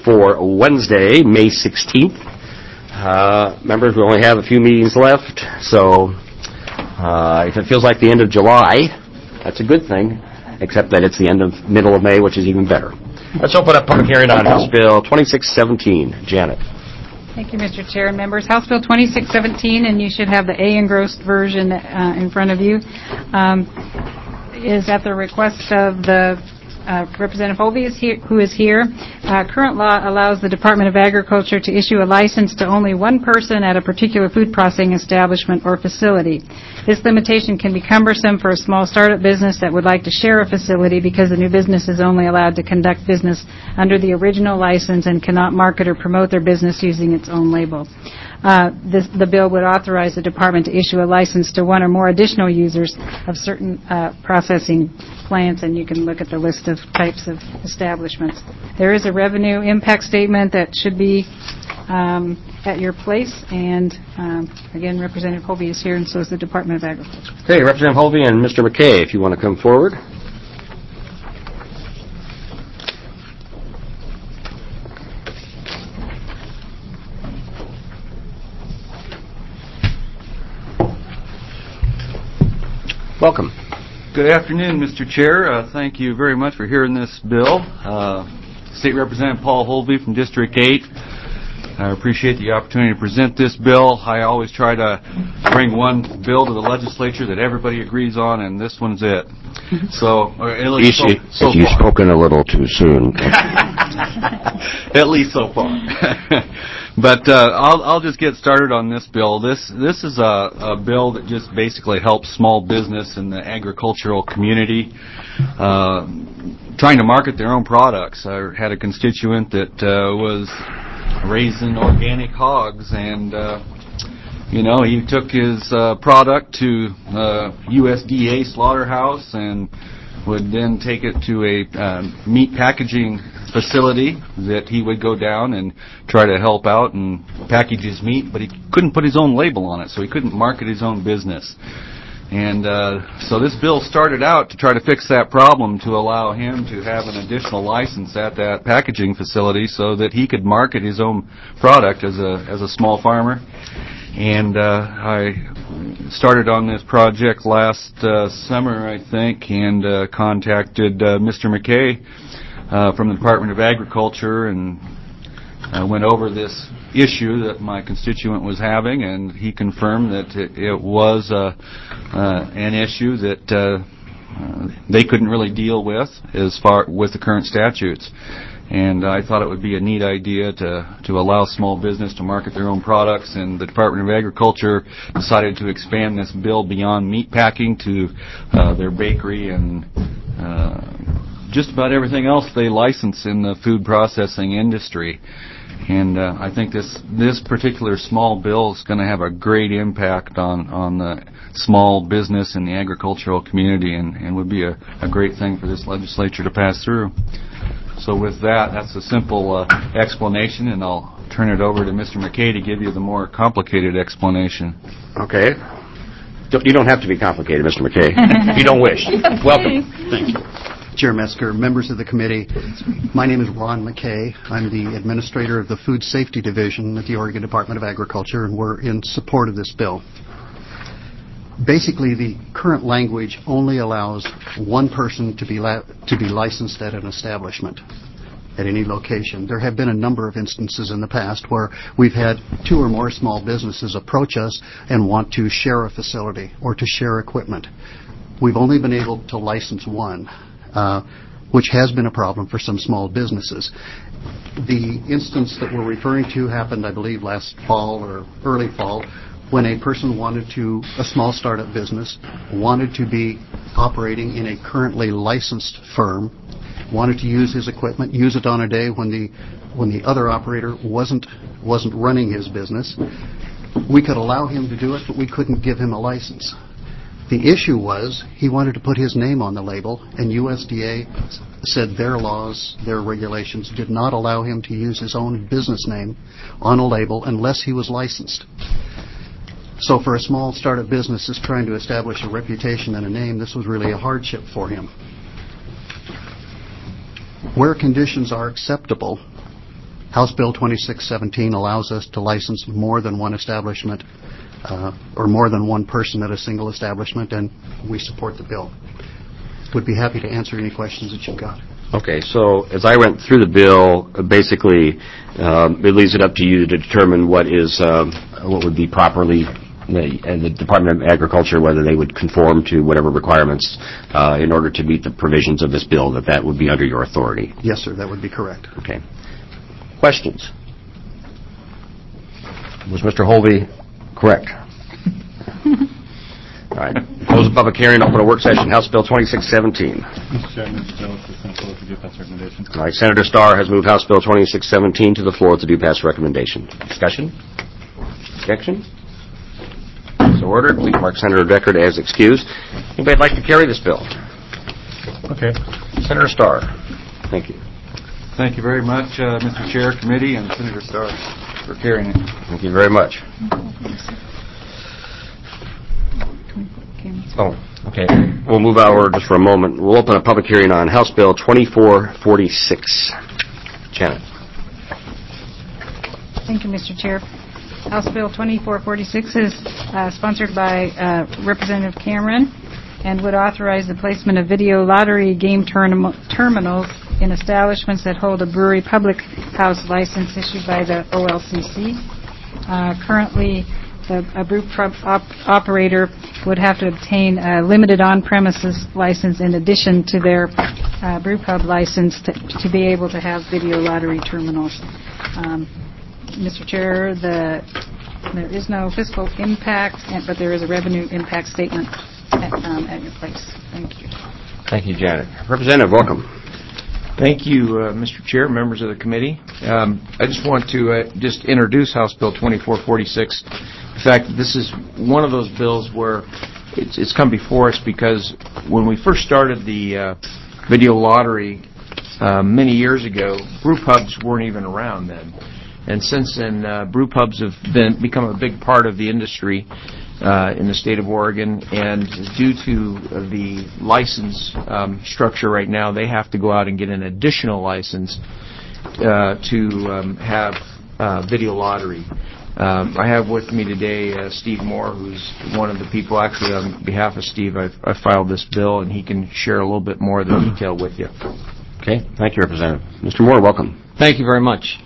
for Wednesday, May 16th. Members, we only have a few meetings left, so if it feels like the end of July, that's a good thing, except that it's the middle of May, which is even better. Let's open up public hearing on House Bill 2617. Janet. Thank you, Mr. Chair and members. House Bill 2617, and you should have the A engrossed version in front of you, is at the request of the Representative Hovey, who is here. Current law allows the Department of Agriculture to issue a license to only one person at a particular food processing establishment or facility. This limitation can be cumbersome for a small startup business that would like to share a facility because the new business is only allowed to conduct business under the original license and cannot market or promote their business using its own label. The bill would authorize the department to issue a license to one or more additional users of certain processing plants, and you can look at the list of types of establishments. There is a revenue impact statement that should be at your place, and again, Representative Hovey is here, and so is the Department of Agriculture. Okay, Representative Hovey and Mr. McKay, if you want to come forward. Welcome. Good afternoon, Mr. Chair. Thank you very much for hearing this bill. State Representative Paul Holvey from District 8. I appreciate the opportunity to present this bill. I always try to bring one bill to the legislature that everybody agrees on, and this one's it. So, at least so You've far. spoken a little too soon. At least so far. But I'll just get started on this bill. This is a bill that just basically helps small business in the agricultural community trying to market their own products. I had a constituent that was raising organic hogs, and he took his product to USDA slaughterhouse and would then take it to a meat packaging facility that he would go down and try to help out and package his meat, but he couldn't put his own label on it, so he couldn't market his own business. And so this bill started out to try to fix that problem, to allow him to have an additional license at that packaging facility so that he could market his own product as a small farmer. And I started on this project last summer, I think, and contacted Mr. McKay from the Department of Agriculture, and went over this issue that my constituent was having, and he confirmed that it was an issue that they couldn't really deal with as far with the current statutes. And I thought it would be a neat idea to allow small business to market their own products, and the Department of Agriculture decided to expand this bill beyond meat packing to their bakery and just about everything else they license in the food processing industry. And I think this particular small bill is going to have a great impact on the small business and the agricultural community, and would be a great thing for this legislature to pass through. So with that's a simple explanation, and I'll turn it over to Mr. McKay to give you the more complicated explanation. Okay. You don't have to be complicated, Mr. McKay, if you don't wish. Welcome. Thank you. Chair Metzger, members of the committee, my name is Ron McKay. I'm the administrator of the Food Safety Division at the Oregon Department of Agriculture, and we're in support of this bill. Basically, the current language only allows one person to be licensed at an establishment at any location. There have been a number of instances in the past where we've had two or more small businesses approach us and want to share a facility or to share equipment. We've only been able to license one, which has been a problem for some small businesses. The instance that we're referring to happened, I believe, last fall or early fall, when a person a small startup business, wanted to be operating in a currently licensed firm, wanted to use his equipment, use it on a day when the other operator wasn't running his business. We could allow him to do it, but we couldn't give him a license. The issue was he wanted to put his name on the label, and USDA said their laws, their regulations did not allow him to use his own business name on a label unless he was licensed. So for a small startup business that's trying to establish a reputation and a name, this was really a hardship for him. Where conditions are acceptable, House Bill 2617 allows us to license more than one establishment or more than one person at a single establishment, and we support the bill. Would be happy to answer any questions that you've got. Okay, so as I went through the bill, basically it leaves it up to you to determine what would be properly, and the Department of Agriculture, whether they would conform to whatever requirements in order to meet the provisions of this bill, that would be under your authority. Yes, sir, that would be correct. Okay. Questions? Was Mr. Holvey correct? All right. Close the public hearing. Open a work session. House Bill 2617. Mr. Chairman, this bill is suspenseful to do pass recommendation. All right. Senator Starr has moved House Bill 2617 to the floor to do pass recommendation. Discussion? Objection? So ordered. Please mark Senator Deckard as excused. Anybody like to carry this bill? Okay. Senator Starr. Thank you. Thank you very much, Mr. Chair, Committee, and Senator Starr for carrying it. Thank you very much. Oh, okay. We'll move over just for a moment. We'll open a public hearing on House Bill 2446. Janet. Thank you, Mr. Chair. House Bill 2446 is sponsored by Representative Cameron and would authorize the placement of video lottery game terminals in establishments that hold a brewery public house license issued by the OLCC. Currently, a brew pub operator would have to obtain a limited on-premises license in addition to their brew pub license to be able to have video lottery terminals. Mr. Chair, there is no fiscal impact, but there is a revenue impact statement at your place. Thank you. Thank you, Janet. Representative, welcome. Thank you, Mr. Chair, members of the committee. I just want to just introduce House Bill 2446. In fact, this is one of those bills where it's come before us because when we first started the video lottery many years ago, brew pubs weren't even around then. And since then, brew pubs have become a big part of the industry in the state of Oregon, and due to the license structure right now, they have to go out and get an additional license to have video lottery. I have with me today Steve Moore, who's one of the people. Actually, on behalf of Steve, I filed this bill, and he can share a little bit more of the detail with you. Okay. Thank you, Representative. Mr. Moore, welcome. Thank you very much.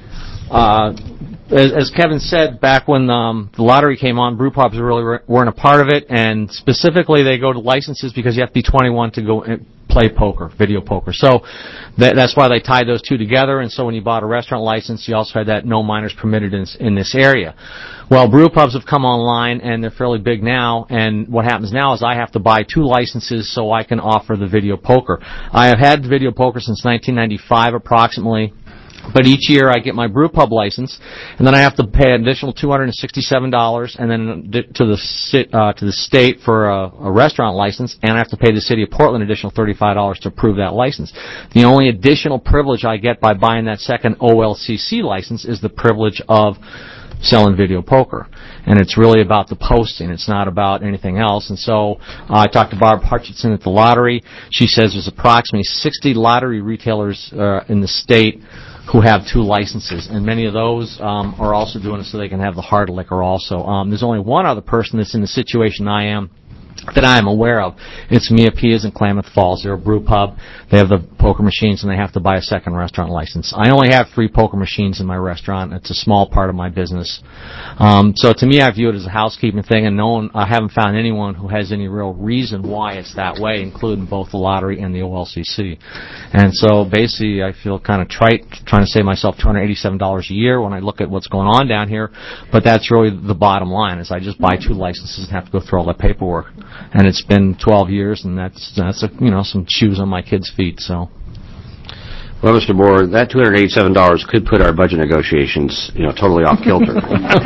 As Kevin said, back when the lottery came on, brew pubs really weren't a part of it, and specifically they go to licenses because you have to be 21 to go play poker, video poker. So that's why they tied those two together, and so when you bought a restaurant license, you also had that no minors permitted in this area. Well, brew pubs have come online, and they're fairly big now, and what happens now is I have to buy 2 licenses so I can offer the video poker. I have had video poker since 1995 approximately. But each year I get my brew pub license, and then I have to pay an additional $267, and then to the state for a restaurant license, and I have to pay the city of Portland an additional $35 to approve that license. The only additional privilege I get by buying that second OLCC license is the privilege of selling video poker. And it's really about the posting. It's not about anything else. And so I talked to Barb Hutchinson at the lottery. She says there's approximately 60 lottery retailers in the state who have 2 licenses, and many of those are also doing it so they can have the hard liquor also. There's only one other person that's in the situation I am that I am aware of. It's Mia Pia's in Klamath Falls. They're a brew pub. They have the poker machines, and they have to buy a second restaurant license. I only have 3 poker machines in my restaurant. It's a small part of my business. So to me, I view it as a housekeeping thing, and I haven't found anyone who has any real reason why it's that way, including both the lottery and the OLCC. And so basically, I feel kind of trite trying to save myself $287 a year when I look at what's going on down here, but that's really the bottom line, is I just buy 2 licenses and have to go through all that paperwork. And it's been 12 years, and that's some shoes on my kids' feet. So, well, Mr. Moore, that $287 could put our budget negotiations, totally off kilter.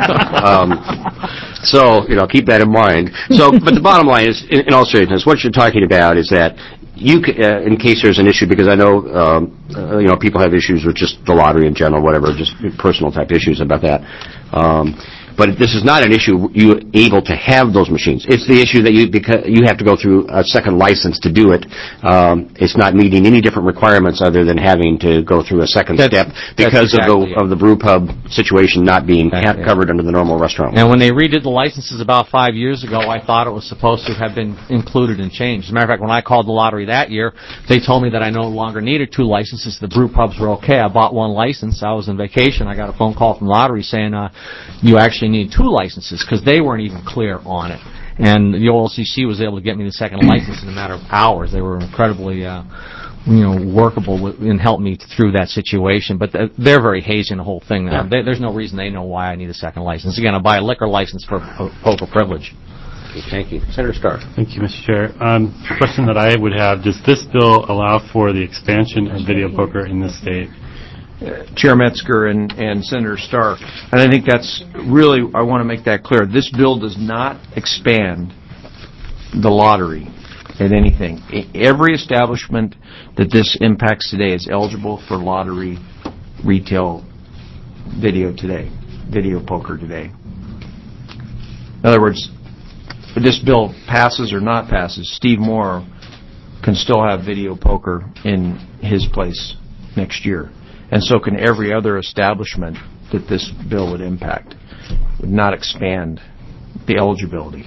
So, keep that in mind. So, but the bottom line is, in all seriousness, what you're talking about is that you, in case there's an issue, because I know, people have issues with just the lottery in general, whatever, just personal type issues about that. But this is not an issue you able to have those machines. It's the issue that because you have to go through a second license to do it. It's not meeting any different requirements other than having to go through a second step because of the brew pub situation not being covered under the normal restaurant. And when they redid the licenses about 5 years ago, I thought it was supposed to have been included and changed. As a matter of fact, when I called the lottery that year, they told me that I no longer needed 2 licenses. The brew pubs were okay. I bought 1 license. I was on vacation. I got a phone call from the lottery saying, you actually need 2 licenses because they weren't even clear on it. And the OLCC was able to get me the second license in a matter of hours. They were incredibly workable and helped me through that situation. But they're very hazy in the whole thing now. There's no reason they know why I need a second license. Again, I buy a liquor license for poker privilege. Okay, thank you. Senator Starr. Thank you, Mr. Chair. Question that I would have, does this bill allow for the expansion of video poker in this state? Chair Metzger and Senator Starr, and I think that's really, I want to make that clear. This bill does not expand the lottery at anything. Every establishment that this impacts today is eligible for lottery retail video poker today. In other words, if this bill passes or not passes, Steve Moore can still have video poker in his place next year. And so can every other establishment that this bill would impact. Would not expand the eligibility.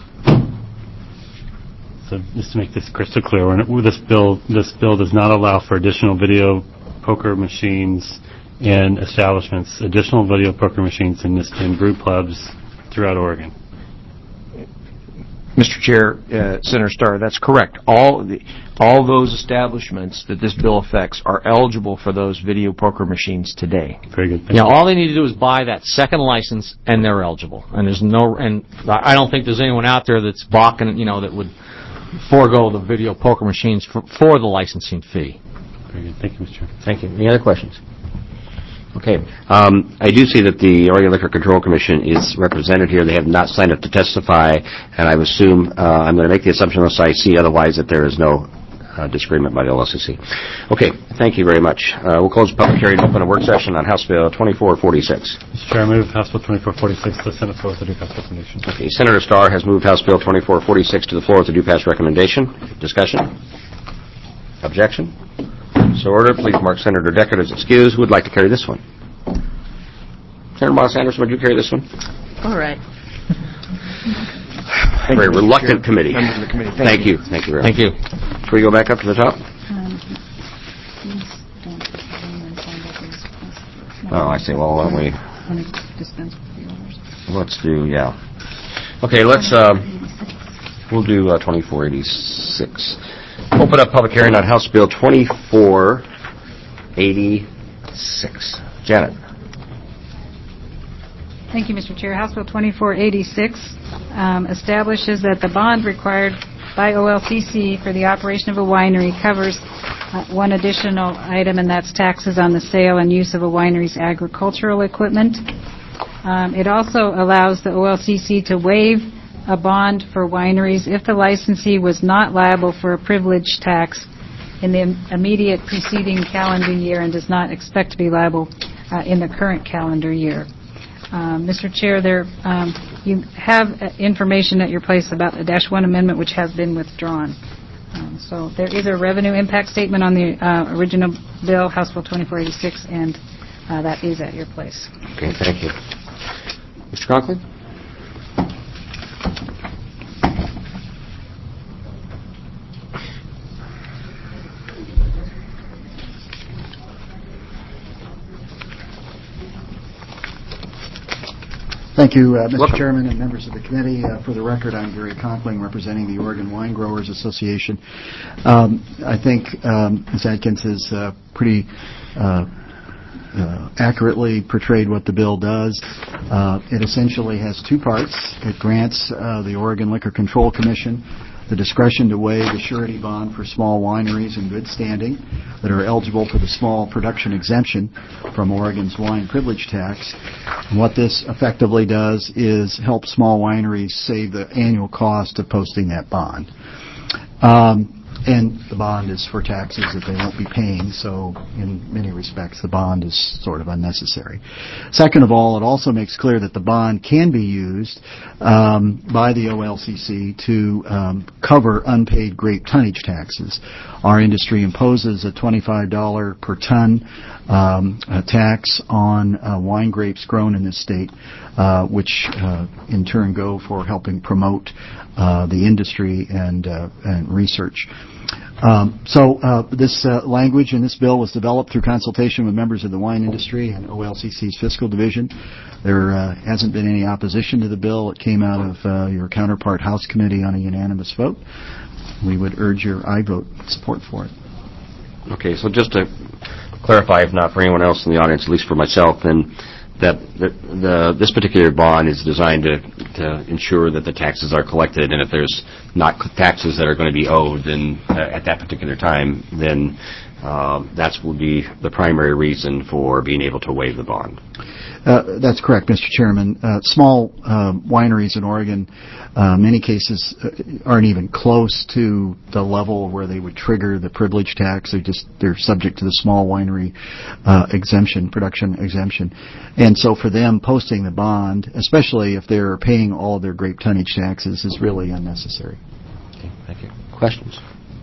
So just to make this crystal clear, this bill does not allow for additional video poker machines in establishments, additional video poker machines in brew pubs throughout Oregon. Mr. Chair, Senator Starr, that's correct. All those establishments that this bill affects are eligible for those video poker machines today. Very good. Yeah, all they need to do is buy that second license, and they're eligible. And I don't think there's anyone out there that's balking, that would forego the video poker machines for the licensing fee. Very good. Thank you, Mr. Chair. Thank you. Any other questions? Okay. I do see that the Oregon Liquor Control Commission is represented here. They have not signed up to testify, and I assume I'm going to make the assumption unless I see otherwise that there is no disagreement by the OLCC. Okay. Thank you very much. We'll close the public hearing and open a work session on House Bill 2446. Mr. Chair, I move House Bill 2446 to the Senate floor with a due pass recommendation. Okay. Senator Starr has moved House Bill 2446 to the floor with a due pass recommendation. Discussion? Objection? So ordered. Please mark Senator Deckard as excused. Who would like to carry this one? Senator Moss Anderson, would you carry this one? All right. Very reluctant committee. Members of the committee, Thank you. Thank you very much. Thank you. Can we go back up to the top? Oh, I see. Well, why don't we... Let's do, Okay, we'll do 2486. Open up public hearing on House Bill 2486. Janet. Thank you, Mr. Chair. House Bill 2486 establishes that the bond required by OLCC for the operation of a winery covers one additional item, and that's taxes on the sale and use of a winery's agricultural equipment. It also allows the OLCC to waive a bond for wineries if the licensee was not liable for a privilege tax in the immediate preceding calendar year and does not expect to be liable in the current calendar year. Mr. Chair, you have information at your place about the -1 amendment, which has been withdrawn. So there is a revenue impact statement on the original bill, House Bill 2486, and that is at your place. Okay, thank you. Mr. Conklin? Thank you, Mr. Welcome. Chairman and members of the committee. For the record, I'm Gary Conkling, representing the Oregon Wine Growers Association. I think Ms. Adkins has pretty accurately portrayed what the bill does. It essentially has 2 parts. It grants the Oregon Liquor Control Commission the discretion to waive the surety bond for small wineries in good standing that are eligible for the small production exemption from Oregon's wine privilege tax. And what this effectively does is help small wineries save the annual cost of posting that bond. And the bond is for taxes that they won't be paying, so in many respects the bond is sort of unnecessary. Second of all, it also makes clear that the bond can be used by the OLCC to cover unpaid grape tonnage taxes. Our industry imposes a $25 per ton tax on wine grapes grown in this state, which in turn go for helping promote the industry and research. This language in this bill was developed through consultation with members of the wine industry and OLCC's fiscal division. There hasn't been any opposition to the bill. It came out of your counterpart House committee on a unanimous vote. We would urge your aye vote support for it. Okay, so just to clarify, if not for anyone else in the audience, at least for myself, then that this particular bond is designed to ensure that the taxes are collected, and if there's not taxes that are going to be owed then at that particular time, then that would be the primary reason for being able to waive the bond. That's correct, Mr. Chairman. Small wineries in Oregon, many cases, aren't even close to the level where they would trigger the privilege tax. They're subject to the small winery production exemption. And so for them, posting the bond, especially if they're paying all of their grape tonnage taxes, is really unnecessary. Okay, thank you. Questions?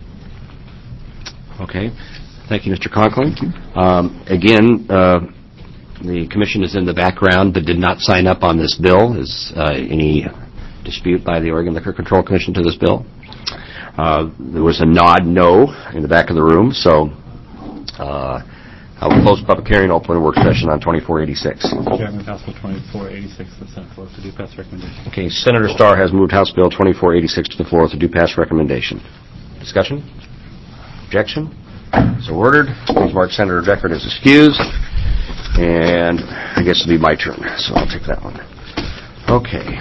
Okay. Thank you, Mr. Conkling. Again, the commission is in the background but did not sign up on this bill. Is any dispute by the Oregon Liquor Control Commission to this bill? There was a nod no in the back of the room, so I will close the public hearing and open a work session on 2486. Mr. Chairman, House Bill 2486 to the Senate floor to do pass recommendation. Okay, Senator Starr has moved House Bill 2486 to the floor with a do pass recommendation. Discussion? Objection? So ordered. Please mark Senator Deckard as excused. And I guess it'll be my turn, so I'll take that one. Okay.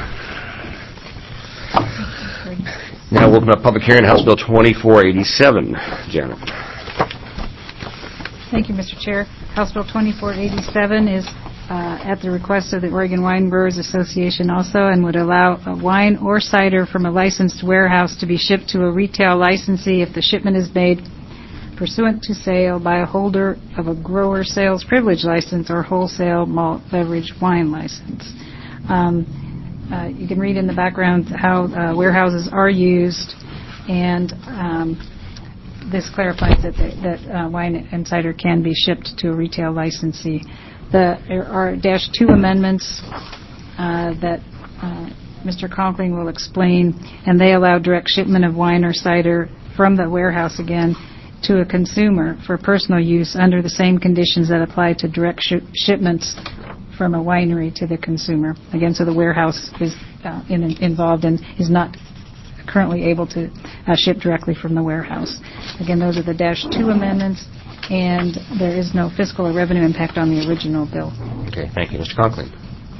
Now we'll open up public hearing, House Bill 2487. Janet. Thank you, Mr. Chair. House Bill 2487 is at the request of the Oregon Wine Growers Association also, and would allow a wine or cider from a licensed warehouse to be shipped to a retail licensee if the shipment is made pursuant to sale by a holder of a grower sales privilege license or wholesale malt beverage wine license. You can read in the background how warehouses are used, and this clarifies that wine and cider can be shipped to a retail licensee. There are -2 amendments that Mr. Conkling will explain, and they allow direct shipment of wine or cider from the warehouse again to a consumer for personal use under the same conditions that apply to direct shipments from a winery to the consumer. Again, so the warehouse is involved and is not currently able to ship directly from the warehouse. Again, those are the -2 amendments, and there is no fiscal or revenue impact on the original bill. Okay, thank you. Mr. Conkling.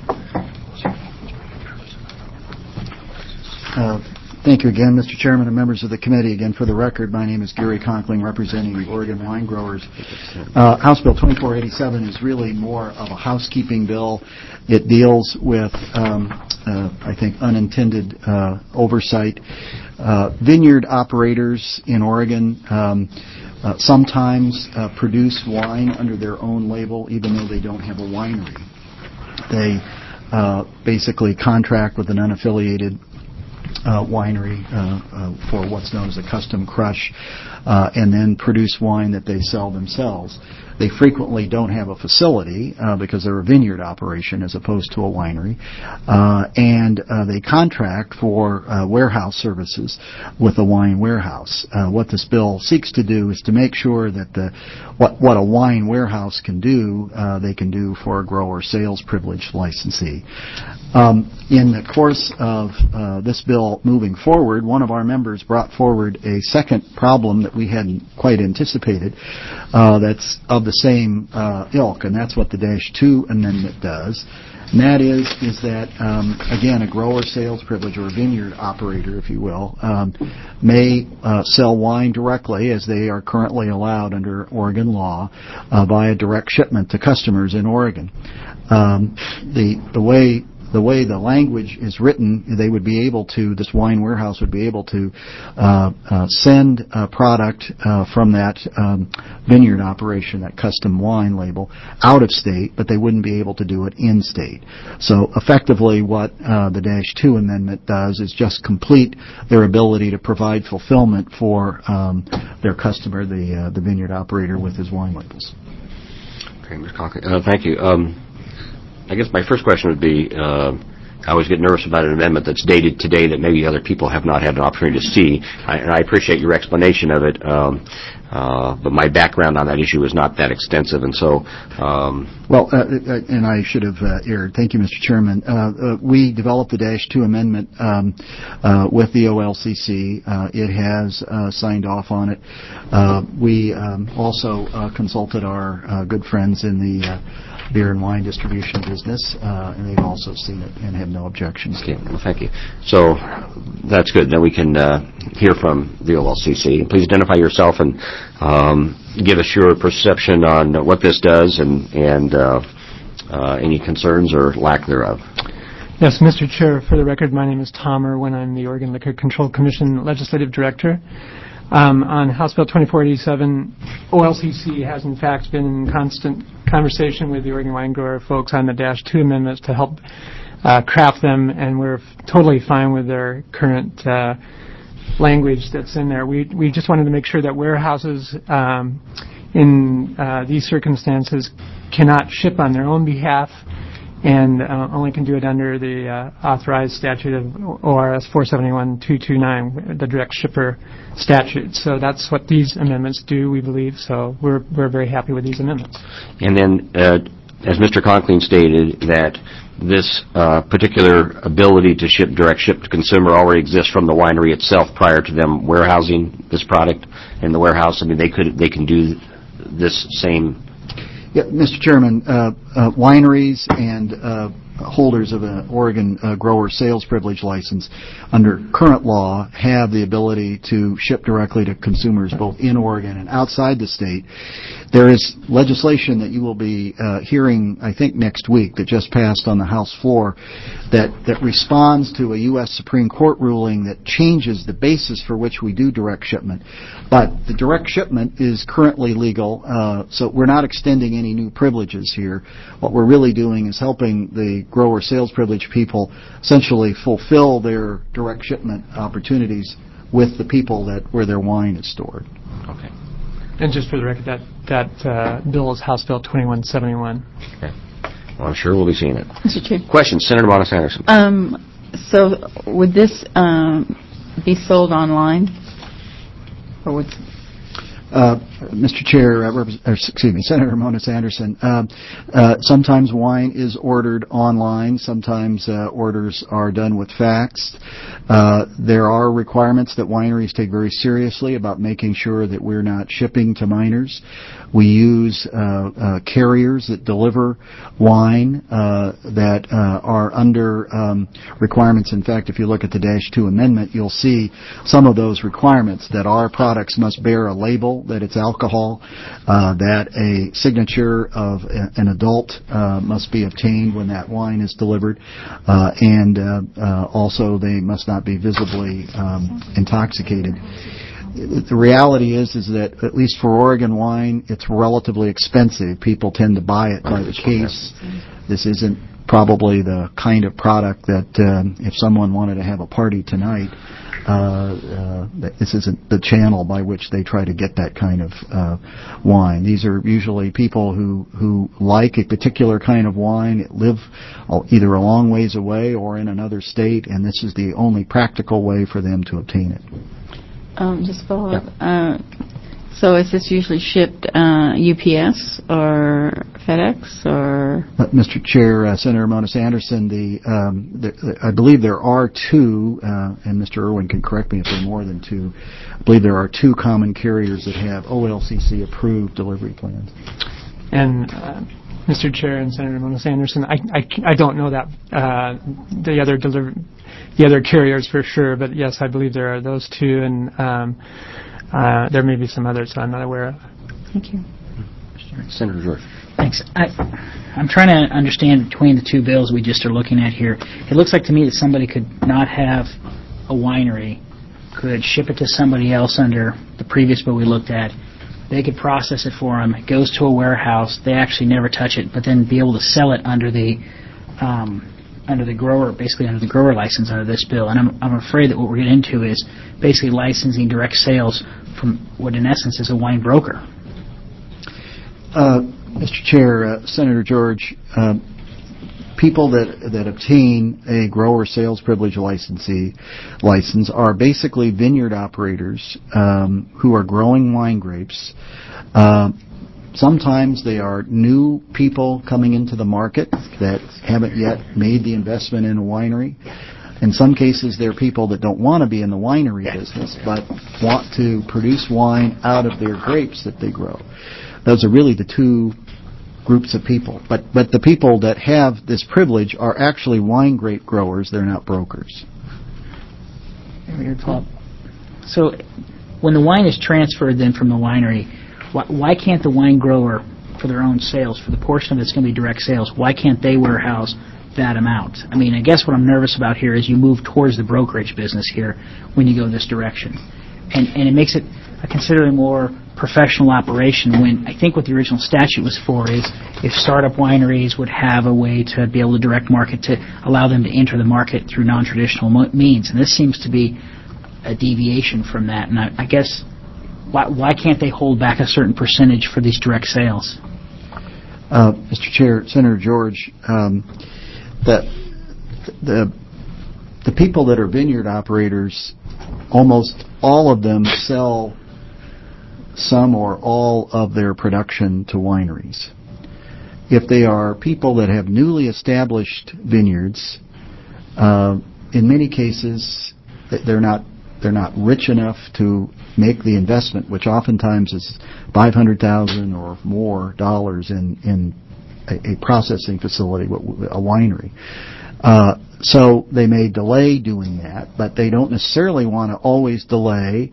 Thank you again, Mr. Chairman and members of the committee. Again, for the record, my name is Gary Conkling, representing the Oregon Wine Growers. House Bill 2487 is really more of a housekeeping bill. It deals with, I think, unintended oversight. Vineyard operators in Oregon sometimes produce wine under their own label, even though they don't have a winery. They basically contract with an unaffiliated winery for what's known as a custom crush, and then produce wine that they sell themselves. They frequently don't have a facility because they're a vineyard operation as opposed to a winery, and they contract for warehouse services with a wine warehouse. What this bill seeks to do is to make sure that what a wine warehouse can do, they can do for a grower sales privilege licensee. In the course of this bill moving forward, one of our members brought forward a second problem that we hadn't quite anticipated that's of the same ilk, and that's what the -2 amendment does. And that is that, again, a grower sales privilege, or a vineyard operator, if you will, may sell wine directly, as they are currently allowed under Oregon law, by a direct shipment to customers in Oregon. The way the way the language is written, they would be able to, this wine warehouse would be able to send a product from that vineyard operation, that custom wine label, out of state, but they wouldn't be able to do it in state. So effectively what the Dash 2 amendment does is just complete their ability to provide fulfillment for their customer, the vineyard operator with his wine labels. Okay, Mr. Conklin. Thank you. I guess my first question would be, I always get nervous about an amendment that's dated today that maybe other people have not had an opportunity to see. And I appreciate your explanation of it, but my background on that issue is not that extensive, and so... and I should have erred. Thank you, Mr. Chairman. We developed the Dash 2 amendment with the OLCC. It has signed off on it. We also consulted our good friends in the beer and wine distribution business, and they've also seen it and have no objections. Okay, well, thank you. So that's good. Then we can hear from the OLCC. Please identify yourself and give us your perception on what this does and any concerns or lack thereof. Yes, Mr. Chair, for the record, my name is Tom Irwin. I'm the Oregon Liquor Control Commission Legislative Director. On House Bill 2487, OLCC has in fact been in constant conversation with the Oregon wine grower folks on the Dash 2 amendments to help craft them, and we're totally fine with their current language that's in there. We just wanted to make sure that warehouses in these circumstances cannot ship on their own behalf and only can do it under the authorized statute of ORS 471-229, the direct shipper statute. So that's what these amendments do, we believe. So we're very happy with these amendments. And then, as Mr. Conklin stated, that this particular ability to direct ship to consumer already exists from the winery itself prior to them warehousing this product in the warehouse. I mean, they can do this same. Yeah, Mr. Chairman, wineries and holders of an Oregon grower sales privilege license under current law have the ability to ship directly to consumers both in Oregon and outside the state. There is legislation that you will be hearing, I think, next week that just passed on the House floor that responds to a U.S. Supreme Court ruling that changes the basis for which we do direct shipment. But the direct shipment is currently legal, so we're not extending any new privileges here. What we're really doing is helping the grower sales privilege people essentially fulfill their direct shipment opportunities with the people where their wine is stored. Okay. And just for the record, that bill is House Bill 2171. Okay. Well, I'm sure we'll be seeing it. Mr. Chair. Question, Senator Monis Anderson. So would this be sold online? Or would... Mr. Chair, Senator Monis Anderson, sometimes wine is ordered online. Sometimes orders are done with fax. There are requirements that wineries take very seriously about making sure that we're not shipping to minors. We use carriers that deliver wine that are under requirements. In fact, if you look at the Dash 2 amendment, you'll see some of those requirements that our products must bear a label that it's alcohol, that a signature of an adult must be obtained when that wine is delivered, and also they must not be visibly intoxicated. The reality is that, at least for Oregon wine, it's relatively expensive. People tend to buy it by the case. This isn't probably the kind of product that if someone wanted to have a party tonight, this isn't the channel by which they try to get that kind of wine. These are usually people who like a particular kind of wine, live either a long ways away or in another state, and this is the only practical way for them to obtain it. Just follow up. So is this usually shipped UPS or FedEx or? Mr. Chair, Senator Monis Anderson, I believe there are two, and Mr. Irwin can correct me if there are more than two. I believe there are two common carriers that have OLCC approved delivery plans. And Mr. Chair and Senator Monis Anderson, I don't know that the other carriers for sure, but yes, I believe there are those two, and there may be some others that I'm not aware of. Thank you. Senator George. Thanks. I'm trying to understand between the two bills we just are looking at here. It looks like to me that somebody could not have a winery, could ship it to somebody else under the previous bill we looked at. They could process it for them. It goes to a warehouse. They actually never touch it, but then be able to sell it under the grower, basically under the grower license under this bill. And I'm afraid that what we're getting into is basically licensing direct sales from what in essence is a wine broker. Mr. Chair, Senator George, people that obtain a grower sales privilege license are basically vineyard operators who are growing wine grapes. Sometimes they are new people coming into the market that haven't yet made the investment in a winery. In some cases, they're people that don't want to be in the winery business but want to produce wine out of their grapes that they grow. Those are really the two groups of people. But the people that have this privilege are actually wine grape growers. They're not brokers. So when the wine is transferred then from the winery, why can't the wine grower, for their own sales, for the portion of it's going to be direct sales, why can't they warehouse that amount? I mean, I guess what I'm nervous about here is you move towards the brokerage business here when you go this direction. And it makes it a considerably more professional operation when I think what the original statute was for is if startup wineries would have a way to be able to direct market to allow them to enter the market through non-traditional means. And this seems to be a deviation from that. And I guess why can't they hold back a certain percentage for these direct sales? Mr. Chair, Senator George, the people that are vineyard operators, almost all of them sell some or all of their production to wineries. If they are people that have newly established vineyards, in many cases they're not rich enough to make the investment, which oftentimes is $500,000 or more dollars in a processing facility, a winery. So they may delay doing that, but they don't necessarily want to always delay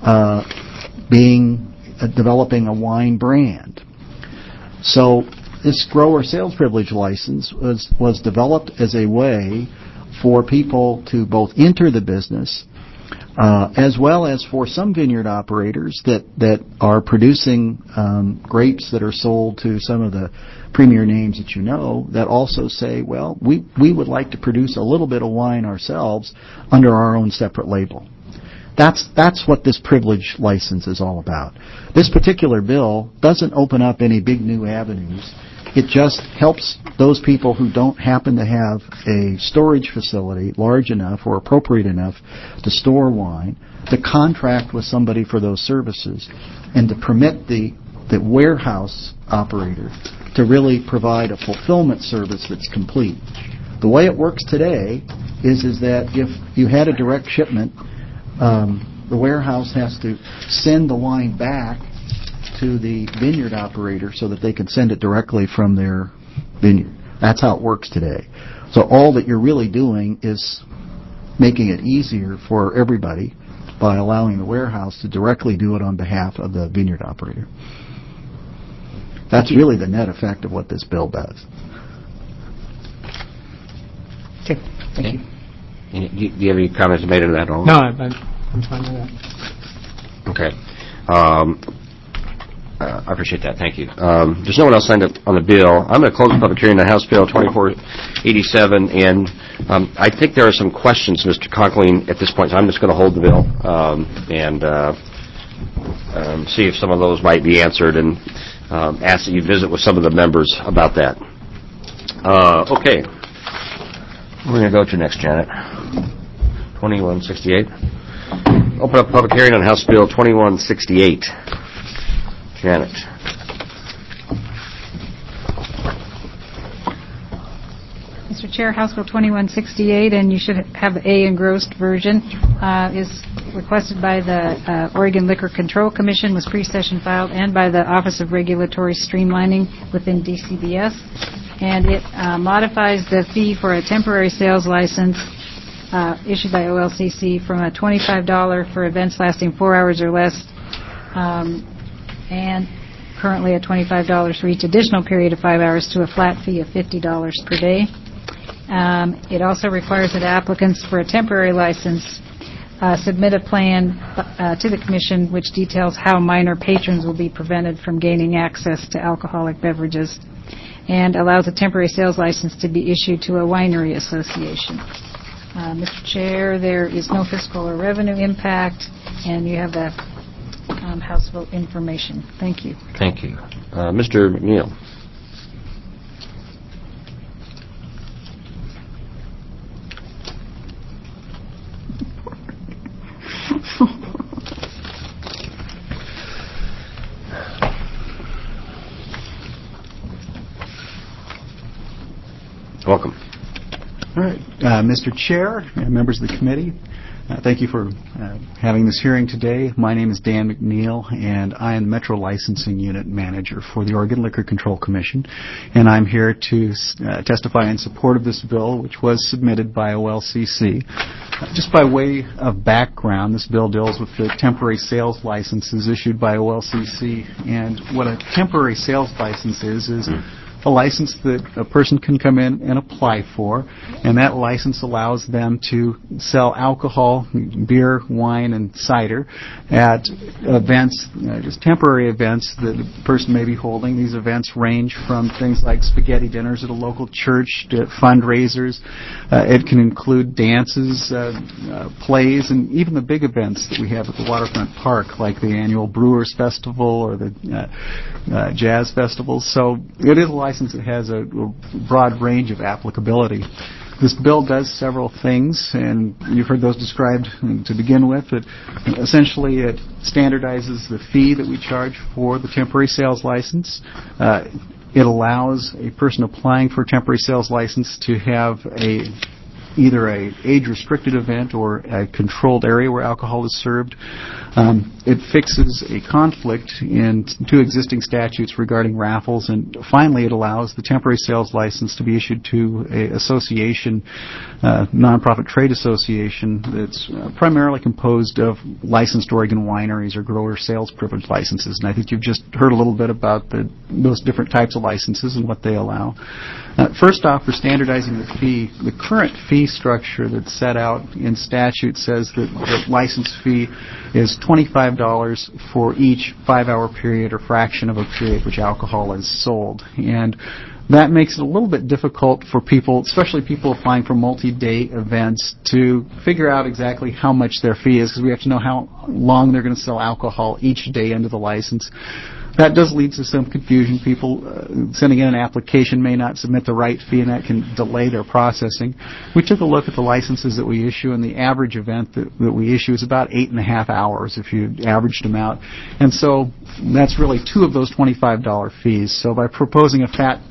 developing a wine brand. So this grower sales privilege license was developed as a way for people to both enter the business as well as for some vineyard operators that are producing grapes that are sold to some of the premier names that you know that also say, well, we would like to produce a little bit of wine ourselves under our own separate label. That's what this privilege license is all about. This particular bill doesn't open up any big new avenues. It just helps those people who don't happen to have a storage facility large enough or appropriate enough to store wine to contract with somebody for those services and to permit the warehouse operator to really provide a fulfillment service that's complete. The way it works today is that if you had a direct shipment, the warehouse has to send the wine back to the vineyard operator so that they can send it directly from their vineyard. That's how it works today. So all that you're really doing is making it easier for everybody by allowing the warehouse to directly do it on behalf of the vineyard operator. That's really the net effect of what this bill does. Okay, thank you. Do you have any comments made on that at all? No, I'm fine with that. Okay. I appreciate that. Thank you. There's no one else signed up on the bill. I'm going to close the public hearing on House Bill 2487, and I think there are some questions, Mr. Conkling, at this point, so I'm just going to hold the bill and see if some of those might be answered and ask that you visit with some of the members about that. Okay. We're going to go to next, Janet. 2168. Open up public hearing on House Bill 2168. Janet. Mr. Chair, House Bill 2168, and you should have the A engrossed version, is requested by the Oregon Liquor Control Commission, was pre-session filed, and by the Office of Regulatory Streamlining within DCBS. And it modifies the fee for a temporary sales license issued by OLCC from a $25 for events lasting 4 hours or less, and currently at $25 for each additional period of 5 hours to a flat fee of $50 per day. It also requires that applicants for a temporary license submit a plan to the Commission which details how minor patrons will be prevented from gaining access to alcoholic beverages, and allows a temporary sales license to be issued to a winery association. Mr. Chair, there is no fiscal or revenue impact, and you have the House vote information. Thank you. Thank you. Mr. McNeil. Welcome. All right. Mr. Chair and members of the committee, thank you for having this hearing today. My name is Dan McNeil, and I am the Metro Licensing Unit Manager for the Oregon Liquor Control Commission, and I'm here to testify in support of this bill, which was submitted by OLCC. Just by way of background, this bill deals with the temporary sales licenses issued by OLCC, and what a temporary sales license is a license that a person can come in and apply for, and that license allows them to sell alcohol, beer, wine, and cider at events, just temporary events that a person may be holding. These events range from things like spaghetti dinners at a local church to fundraisers. It can include dances, plays, and even the big events that we have at the Waterfront Park, like the annual Brewers Festival or the Jazz Festivals. So it is a license that has a broad range of applicability. This bill does several things, and you've heard those described to begin with. Essentially, it standardizes the fee that we charge for the temporary sales license. It allows a person applying for a temporary sales license to have either a age-restricted event or a controlled area where alcohol is served. It fixes a conflict in two existing statutes regarding raffles, and finally it allows the temporary sales license to be issued to an association, nonprofit trade association that's primarily composed of licensed Oregon wineries or grower sales privilege licenses. And I think you've just heard a little bit about those different types of licenses and what they allow. First off, for standardizing the fee, the current fee structure that's set out in statute says that the license fee is $25 for each 5-hour period or fraction of a period which alcohol is sold. And that makes it a little bit difficult for people, especially people applying for multi-day events, to figure out exactly how much their fee is, because we have to know how long they're going to sell alcohol each day under the license. That does lead to some confusion. People sending in an application may not submit the right fee, and that can delay their processing. We took a look at the licenses that we issue, and the average event that we issue is about 8.5 hours if you averaged them out. And so that's really two of those $25 fees. So by proposing a flat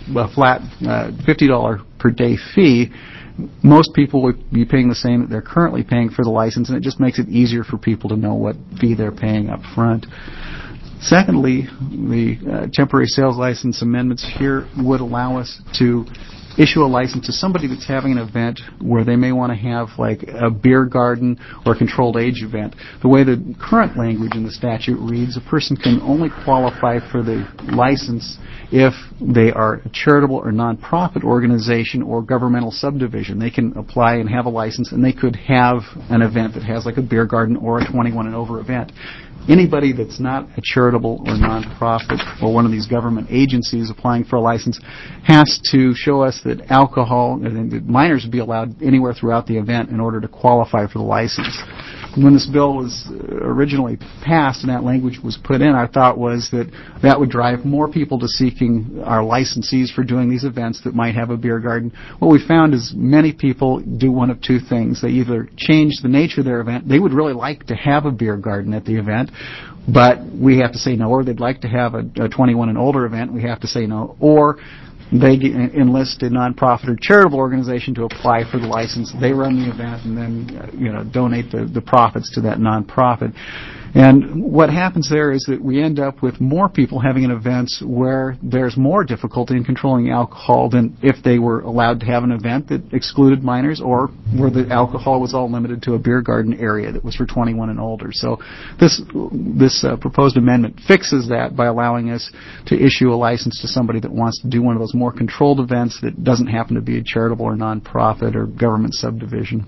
$50 per day fee, most people would be paying the same that they're currently paying for the license, and it just makes it easier for people to know what fee they're paying up front. Secondly, the temporary sales license amendments here would allow us to issue a license to somebody that's having an event where they may want to have like a beer garden or a controlled age event. The way the current language in the statute reads, a person can only qualify for the license if they are a charitable or nonprofit organization or governmental subdivision. They can apply and have a license, and they could have an event that has like a beer garden or a 21 and over event. Anybody that's not a charitable or nonprofit or one of these government agencies applying for a license has to show us that alcohol and that minors would be allowed anywhere throughout the event in order to qualify for the license. When this bill was originally passed and that language was put in, our thought was that that would drive more people to seeking our licensees for doing these events that might have a beer garden. What we found is many people do one of two things. They either change the nature of their event. They would really like to have a beer garden at the event, but we have to say no. Or they'd like to have a 21 and older event. We have to say no. Or they enlist a nonprofit or charitable organization to apply for the license. They run the event and then donate the profits to that nonprofit. And what happens there is that we end up with more people having an event where there's more difficulty in controlling alcohol than if they were allowed to have an event that excluded minors or where the alcohol was all limited to a beer garden area that was for 21 and older. So this proposed amendment fixes that by allowing us to issue a license to somebody that wants to do one of those more controlled events that doesn't happen to be a charitable or nonprofit or government subdivision.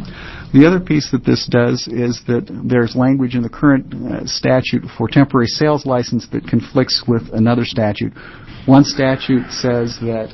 The other piece that this does is that there's language in the current statute for temporary sales license that conflicts with another statute. One statute says that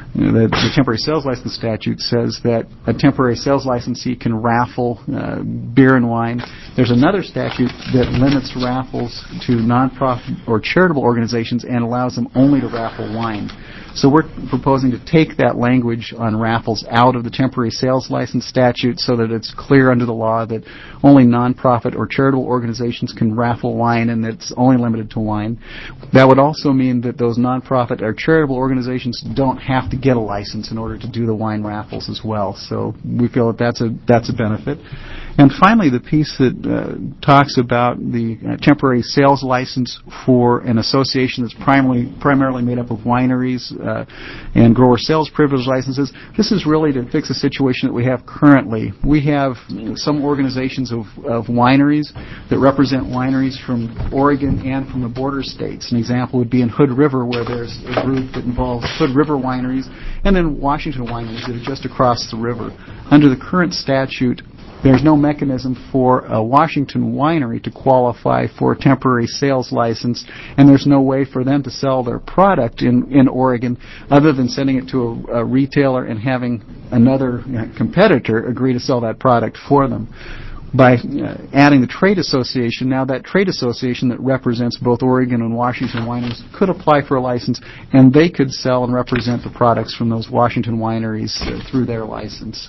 the temporary sales license statute says that a temporary sales licensee can raffle beer and wine. There's another statute that limits raffles to nonprofit or charitable organizations and allows them only to raffle wine. So we're proposing to take that language on raffles out of the temporary sales license statute so that it's clear under the law that only nonprofit or charitable organizations can raffle wine and it's only limited to wine. That would also mean that those nonprofit or charitable organizations don't have to get a license in order to do the wine raffles as well. So we feel that that's a benefit. And finally, the piece that talks about the temporary sales license for an association that's primarily made up of wineries and grower sales privilege licenses, this is really to fix a situation that we have currently. We have some organizations of wineries that represent wineries from Oregon and from the border states. An example would be in Hood River, where there's a group that involves Hood River wineries, and then Washington wineries that are just across the river. Under the current statute, there's no mechanism for a Washington winery to qualify for a temporary sales license, and there's no way for them to sell their product in Oregon other than sending it to a retailer and having another competitor agree to sell that product for them. By adding the trade association, now that trade association that represents both Oregon and Washington wineries could apply for a license, and they could sell and represent the products from those Washington wineries through their license.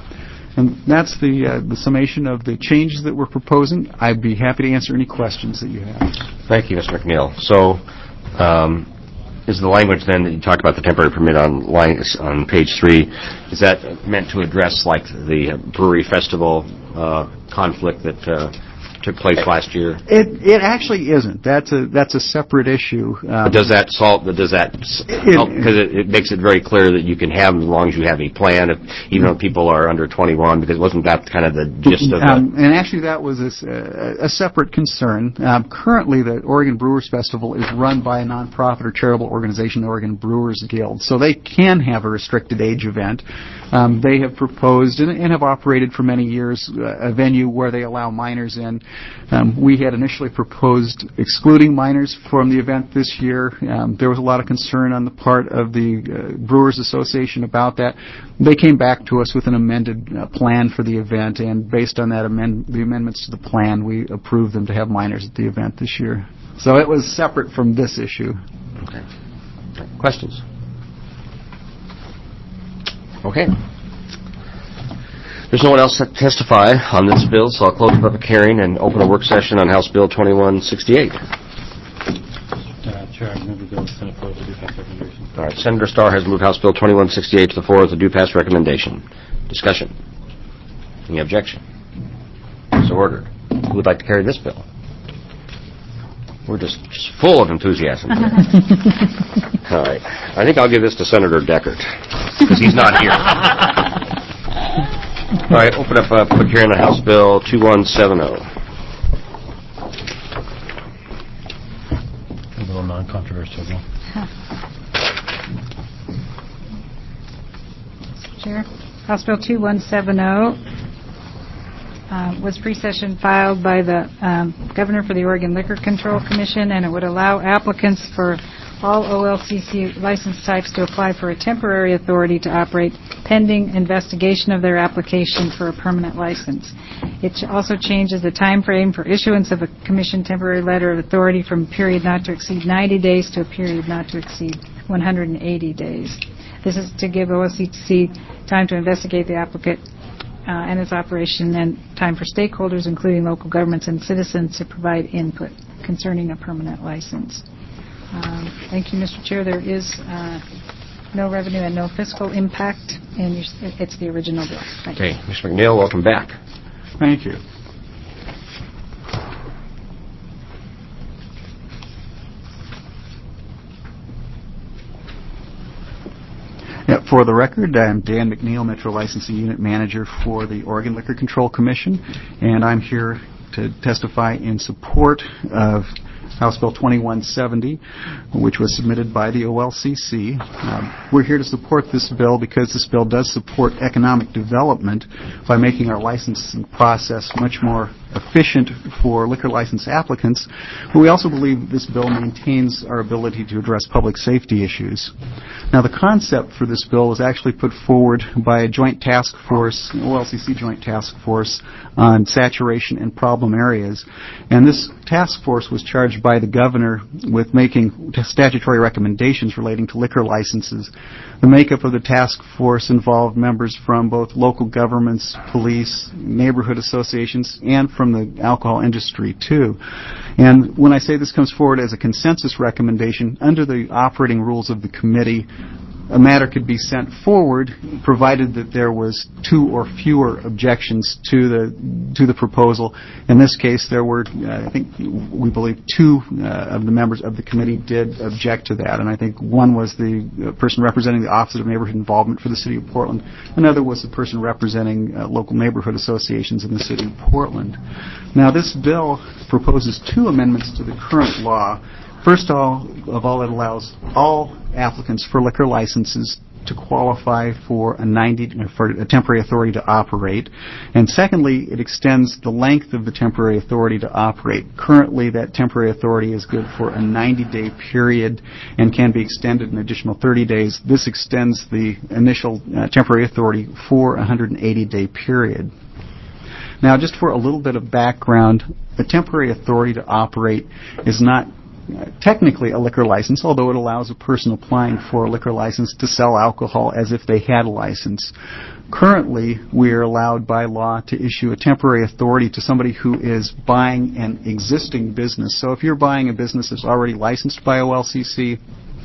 And that's the summation of the changes that we're proposing. I'd be happy to answer any questions that you have. Thank you, Mr. McNeil. So, is the language then that you talked about the temporary permit on page 3, is that meant to address like the brewery festival conflict that took place last year? It actually isn't. That's a separate issue. Does that help? Because it makes it very clear that you can have them as long as you have a plan, even though people are under 21, because wasn't that kind of the gist of it? And actually that was a separate concern. Currently the Oregon Brewers Festival is run by a nonprofit or charitable organization, the Oregon Brewers Guild, so they can have a restricted age event. They have proposed and have operated for many years a venue where they allow minors in. We had initially proposed excluding minors from the event this year. There was a lot of concern on the part of the Brewers Association about that. They came back to us with an amended plan for the event, and based on that the amendments to the plan, we approved them to have minors at the event this year. So it was separate from this issue. Okay. Questions? Okay. There's no one else to testify on this bill, so I'll close the public hearing and open a work session on House Bill 2168. Chair, I move the bill to Senate floor with a due pass recommendation. All right. Senator Starr has moved House Bill 2168 to the floor with a due pass recommendation. Discussion. Any objection? So ordered. Who would like to carry this bill? We're just full of enthusiasm here. All right. I think I'll give this to Senator Deckert, because he's not here. All right, open up a public hearing on House Bill 2170. A little non-controversial. Chair, House Bill 2170 was pre-session filed by the Governor for the Oregon Liquor Control Commission, and it would allow applicants for all OLCC license types to apply for a temporary authority to operate pending investigation of their application for a permanent license. It also changes the time frame for issuance of a commission temporary letter of authority from a period not to exceed 90 days to a period not to exceed 180 days. This is to give OLCC time to investigate the applicant and its operation, and time for stakeholders, including local governments and citizens, to provide input concerning a permanent license. Thank you, Mr. Chair. There is no revenue and no fiscal impact, and it's the original bill. Thank you. Okay, Mr. McNeil, welcome back. Thank you. For the record, I'm Dan McNeil, Metro Licensing Unit Manager for the Oregon Liquor Control Commission, and I'm here to testify in support of House Bill 2170, which was submitted by the OLCC. We're here to support this bill because this bill does support economic development by making our licensing process much more efficient for liquor license applicants, but we also believe this bill maintains our ability to address public safety issues. Now, the concept for this bill was actually put forward by a joint task force, an OLCC joint task force on saturation and problem areas, and this task force was charged by the governor with making statutory recommendations relating to liquor licenses. The makeup of the task force involved members from both local governments, police, neighborhood associations, and from the alcohol industry, too. And when I say this comes forward as a consensus recommendation, under the operating rules of the committee, a matter could be sent forward provided that there was 2 or fewer objections to the proposal. In this case, there were, I think, we believe 2 of the members of the committee did object to that, and I think one was the person representing the Office of Neighborhood Involvement for the City of Portland. Another was the person representing local neighborhood associations in the City of Portland. Now, this bill proposes 2 amendments to the current law. First of all, it allows all applicants for liquor licenses to qualify for a temporary authority to operate. And secondly, it extends the length of the temporary authority to operate. Currently, that temporary authority is good for a 90-day period and can be extended an additional 30 days. This extends the initial temporary authority for a 180-day period. Now, just for a little bit of background, the temporary authority to operate is not technically a liquor license, although it allows a person applying for a liquor license to sell alcohol as if they had a license. Currently, we are allowed by law to issue a temporary authority to somebody who is buying an existing business. So if you're buying a business that's already licensed by OLCC,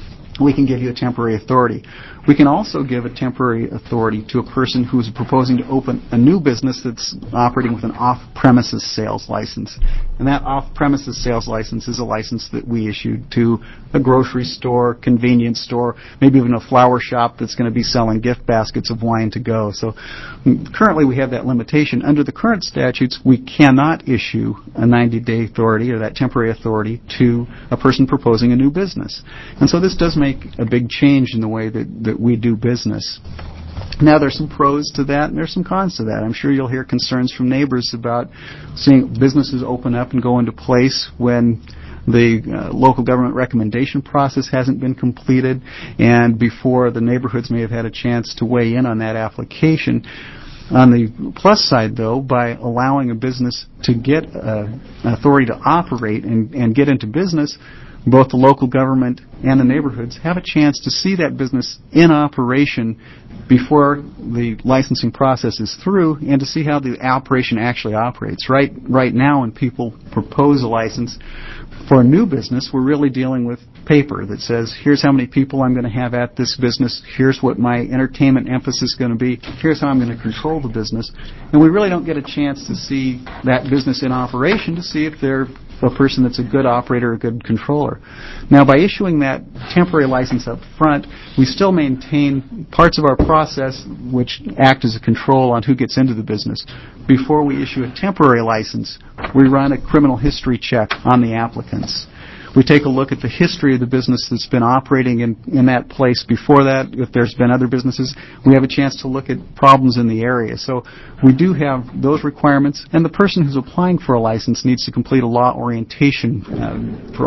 we can give you a temporary authority. We can also give a temporary authority to a person who is proposing to open a new business that's operating with an off-premises sales license. And that off-premises sales license is a license that we issued to a grocery store, convenience store, maybe even a flower shop that's going to be selling gift baskets of wine to go. So currently we have that limitation. Under the current statutes, we cannot issue a 90-day authority or that temporary authority to a person proposing a new business. And so this does make a big change in the way that we do business. Now, there's some pros to that and there's some cons to that. I'm sure you'll hear concerns from neighbors about seeing businesses open up and go into place when the local government recommendation process hasn't been completed and before the neighborhoods may have had a chance to weigh in on that application. On the plus side, though, by allowing a business to get an authority to operate and get into business, both the local government and the neighborhoods have a chance to see that business in operation before the licensing process is through and to see how the operation actually operates. Right now, when people propose a license for a new business, we're really dealing with paper that says, here's how many people I'm going to have at this business, here's what my entertainment emphasis is going to be, here's how I'm going to control the business. And we really don't get a chance to see that business in operation to see if they're a person that's a good operator, a good controller. Now, by issuing that temporary license up front, we still maintain parts of our process which act as a control on who gets into the business. Before we issue a temporary license, we run a criminal history check on the applicants. We take a look at the history of the business that's been operating in that place before that. If there's been other businesses, we have a chance to look at problems in the area. So we do have those requirements, and the person who's applying for a license needs to complete a law orientation for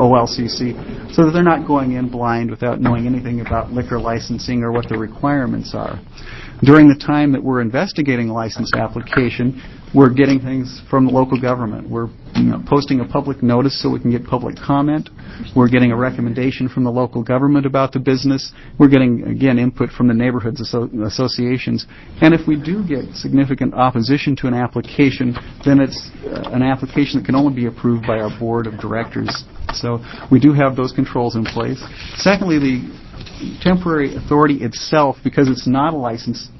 OLCC so that they're not going in blind without knowing anything about liquor licensing or what the requirements are. During the time that we're investigating a license application, we're getting things from the local government. We're posting a public notice so we can get public comment. We're getting a recommendation from the local government about the business. We're getting, again, input from the neighborhoods associations. And if we do get significant opposition to an application, then it's an application that can only be approved by our board of directors. So we do have those controls in place. Secondly, the temporary authority itself, because it's not a license,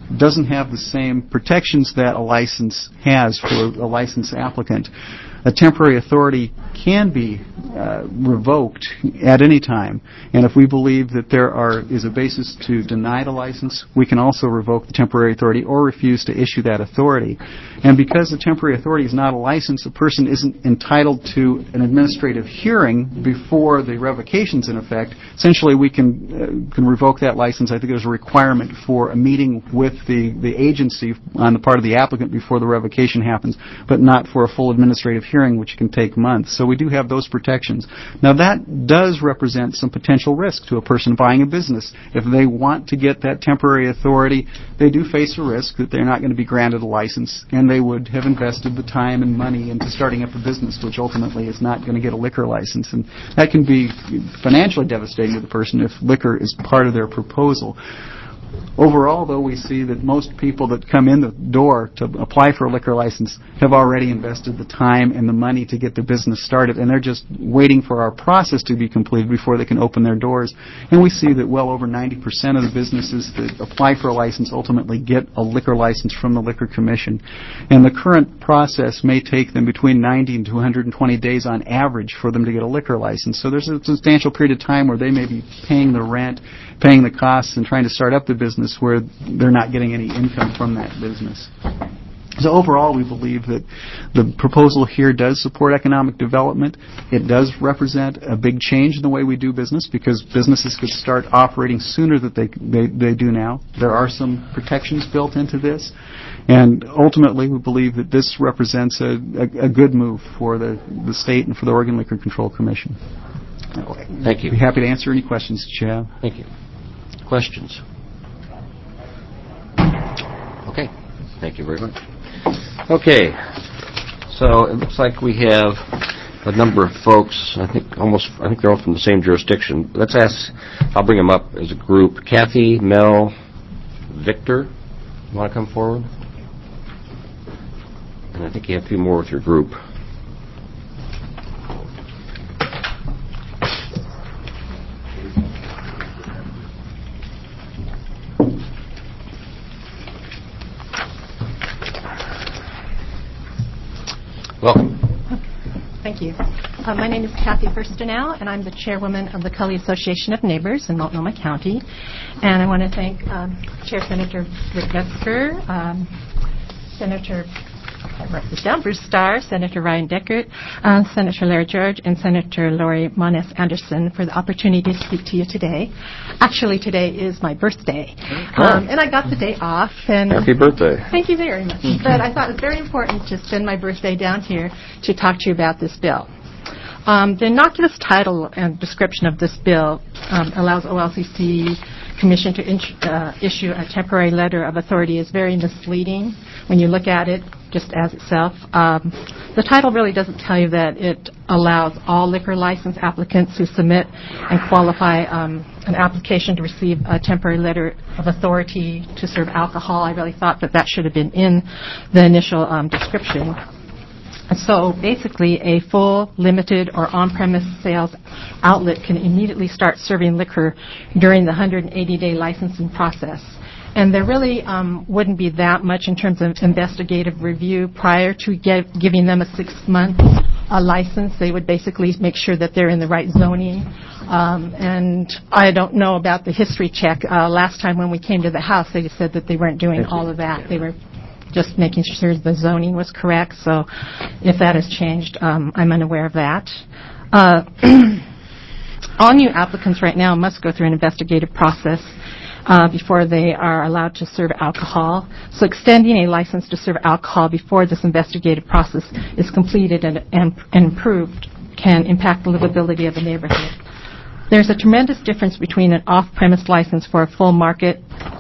doesn't have the same protections that a license has for a license applicant. A temporary authority can be revoked at any time, and if we believe that there is a basis to deny the license, we can also revoke the temporary authority or refuse to issue that authority. And because the temporary authority is not a license, a person isn't entitled to an administrative hearing before the revocation's in effect. Essentially, we can revoke that license. I think there's a requirement for a meeting with the agency on the part of the applicant before the revocation happens, but not for a full administrative hearing, which can take months. So we do have those protections. Now, that does represent some potential risk to a person buying a business. If they want to get that temporary authority, they do face a risk that they're not going to be granted a license, and they would have invested the time and money into starting up a business, which ultimately is not going to get a liquor license. And that can be financially devastating to the person if liquor is part of their proposal. Overall, though, we see that most people that come in the door to apply for a liquor license have already invested the time and the money to get the business started, and they're just waiting for our process to be completed before they can open their doors. And we see that well over 90% of the businesses that apply for a license ultimately get a liquor license from the Liquor Commission. And the current process may take them between 90 and 220 days on average for them to get a liquor license. So there's a substantial period of time where they may be paying the rent, paying the costs, and trying to start up the business where they're not getting any income from that business. So overall, we believe that the proposal here does support economic development. It does represent a big change in the way we do business because businesses could start operating sooner than they do now. There are some protections built into this. And ultimately, we believe that this represents a good move for the state and for the Oregon Liquor Control Commission. Thank you. I'd be happy to answer any questions that you have. Thank you. Questions? Okay. Thank you very much. Okay. So it looks like we have a number of folks. I think they're all from the same jurisdiction. Let's ask. I'll bring them up as a group. Kathy, Mel, Victor, you want to come forward? And I think you have a few more with your group. Welcome. Thank you. My name is Kathy Firstenow, and I'm the chairwoman of the Cully Association of Neighbors in Multnomah County. And I want to thank Chair Senator Rick Metzger, Senator Bruce Starr, Senator Ryan Deckert, Senator Larry George, and Senator Lori Mones Anderson for the opportunity to speak to you today. Actually, today is my birthday, and I got the day off. And happy birthday. Thank you very much. But I thought it was very important to spend my birthday down here to talk to you about this bill. The innocuous title and description of this bill allows OLCC Commission to issue a temporary letter of authority is very misleading when you look at it just as itself. The title really doesn't tell you that it allows all liquor license applicants who submit and qualify an application to receive a temporary letter of authority to serve alcohol. I really thought that should have been in the initial description. So basically, a full, limited, or on-premise sales outlet can immediately start serving liquor during the 180-day licensing process. And there really wouldn't be that much in terms of investigative review prior to giving them a 6-month license. They would basically make sure that they're in the right zoning. And I don't know about the history check. Last time when we came to the house, they said that they weren't doing all of that. They were just making sure the zoning was correct. So if that has changed, I'm unaware of that. All new applicants right now must go through an investigative process before they are allowed to serve alcohol. So extending a license to serve alcohol before this investigative process is completed and approved can impact the livability of the neighborhood. There's a tremendous difference between an off-premise license for a full market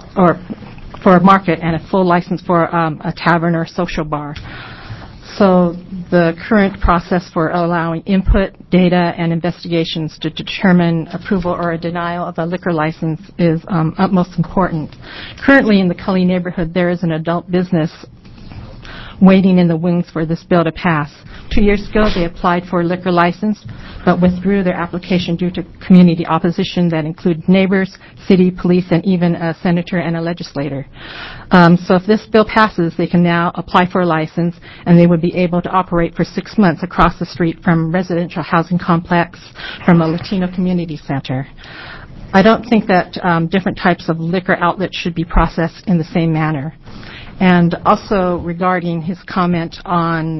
and a full license for a tavern or social bar. So the current process for allowing input, data, and investigations to determine approval or a denial of a liquor license is utmost important. Currently in the Cully neighborhood, there is an adult business waiting in the wings for this bill to pass. 2 years ago, they applied for a liquor license, but withdrew their application due to community opposition that included neighbors, city, police, and even a senator and a legislator. So if this bill passes, they can now apply for a license, and they would be able to operate for 6 months across the street from residential housing complex, from a Latino community center. I don't think that different types of liquor outlets should be processed in the same manner. And also regarding his comment on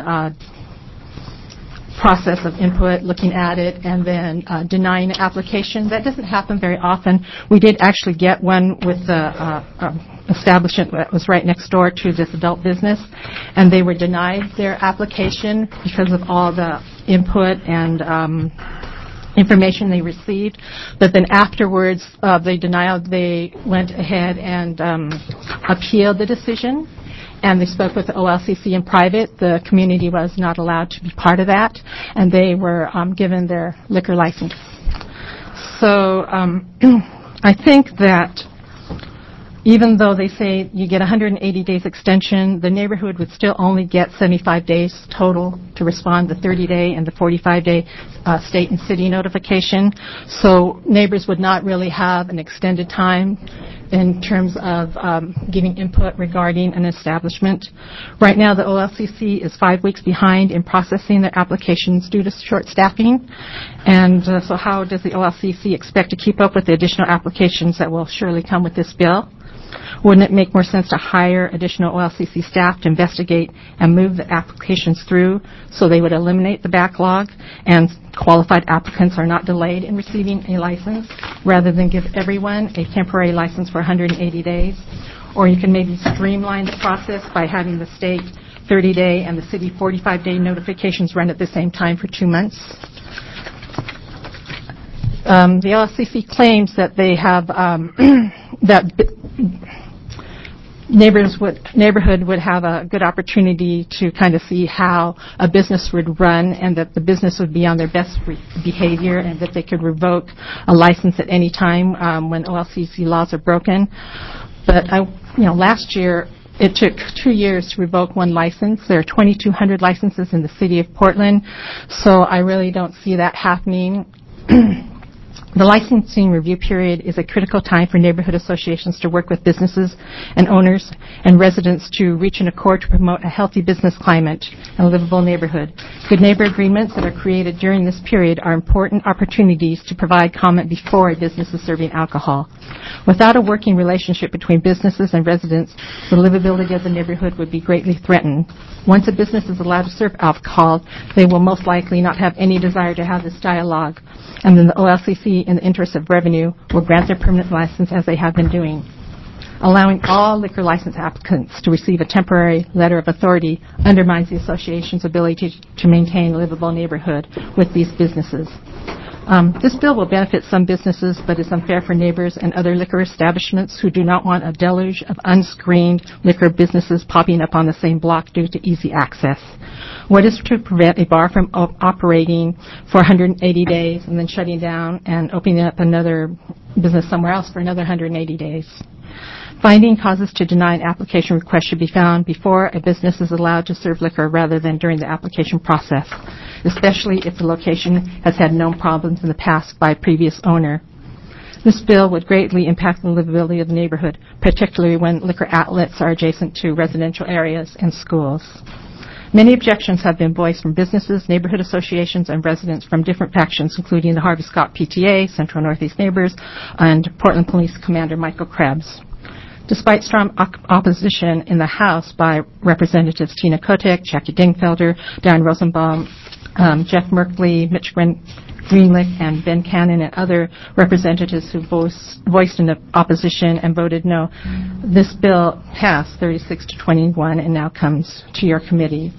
process of input, looking at it, and then denying an application, that doesn't happen very often. We did actually get one with the establishment that was right next door to this adult business, and they were denied their application because of all the input and information they received. But then afterwards, they went ahead and appealed the decision, and they spoke with the OLCC in private. The community was not allowed to be part of that, and they were given their liquor license. So I think that even though they say you get 180 days extension, the neighborhood would still only get 75 days total to respond, the 30-day and the 45-day state and city notification. So neighbors would not really have an extended time in terms of giving input regarding an establishment. Right now, the OLCC is 5 weeks behind in processing their applications due to short staffing. And so how does the OLCC expect to keep up with the additional applications that will surely come with this bill? Wouldn't it make more sense to hire additional OLCC staff to investigate and move the applications through so they would eliminate the backlog and qualified applicants are not delayed in receiving a license, rather than give everyone a temporary license for 180 days? Or you can maybe streamline the process by having the state 30-day and the city 45-day notifications run at the same time for 2 months. The OLCC claims that they have that neighborhood would have a good opportunity to kind of see how a business would run, and that the business would be on their best behavior, and that they could revoke a license at any time when OLCC laws are broken. But last year it took 2 years to revoke one license. There are 2,200 licenses in the city of Portland, so I really don't see that happening. The licensing review period is a critical time for neighborhood associations to work with businesses and owners and residents to reach an accord to promote a healthy business climate and a livable neighborhood. Good neighbor agreements that are created during this period are important opportunities to provide comment before a business is serving alcohol. Without a working relationship between businesses and residents, the livability of the neighborhood would be greatly threatened. Once a business is allowed to serve alcohol, they will most likely not have any desire to have this dialogue, and then the OLCC, in the interest of revenue, will grant their permanent license as they have been doing. Allowing all liquor license applicants to receive a temporary letter of authority undermines the association's ability to maintain a livable neighborhood with these businesses. This bill will benefit some businesses, but is unfair for neighbors and other liquor establishments who do not want a deluge of unscreened liquor businesses popping up on the same block due to easy access. What is to prevent a bar from operating for 180 days and then shutting down and opening up another business somewhere else for another 180 days? Finding causes to deny an application request should be found before a business is allowed to serve liquor rather than during the application process, especially if the location has had known problems in the past by a previous owner. This bill would greatly impact the livability of the neighborhood, particularly when liquor outlets are adjacent to residential areas and schools. Many objections have been voiced from businesses, neighborhood associations, and residents from different factions, including the Harvey Scott PTA, Central Northeast Neighbors, and Portland Police Commander Michael Krebs. Despite strong opposition in the House by Representatives Tina Kotek, Jackie Dingfelder, Darren Rosenbaum, Jeff Merkley, Mitch Greenlick, and Ben Cannon, and other representatives who voiced in opposition and voted no, this bill passed 36-21 and now comes to your committee.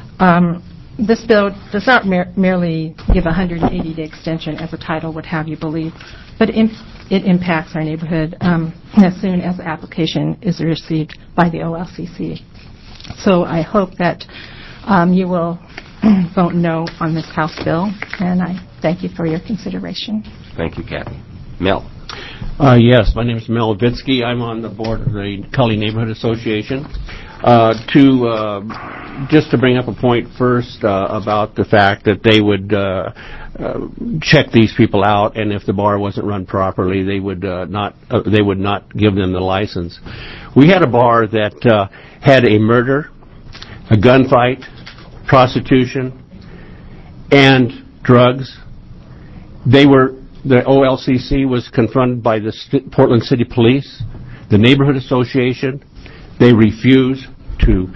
This bill does not merely give a 180-day extension, as the title would have you believe, but it impacts our neighborhood as soon as the application is received by the OLCC. So I hope that you will vote no on this House bill, and I thank you for your consideration. Thank you, Kathy. Mel. Yes, my name is Mel Levitsky. I'm on the board of the Cully Neighborhood Association. Just to bring up a point first about the fact that they would check these people out, and if the bar wasn't run properly, they would not give them the license. We had a bar that had a murder, a gunfight, prostitution, and drugs. The OLCC was confronted by the Portland City Police, the Neighborhood Association. They refused to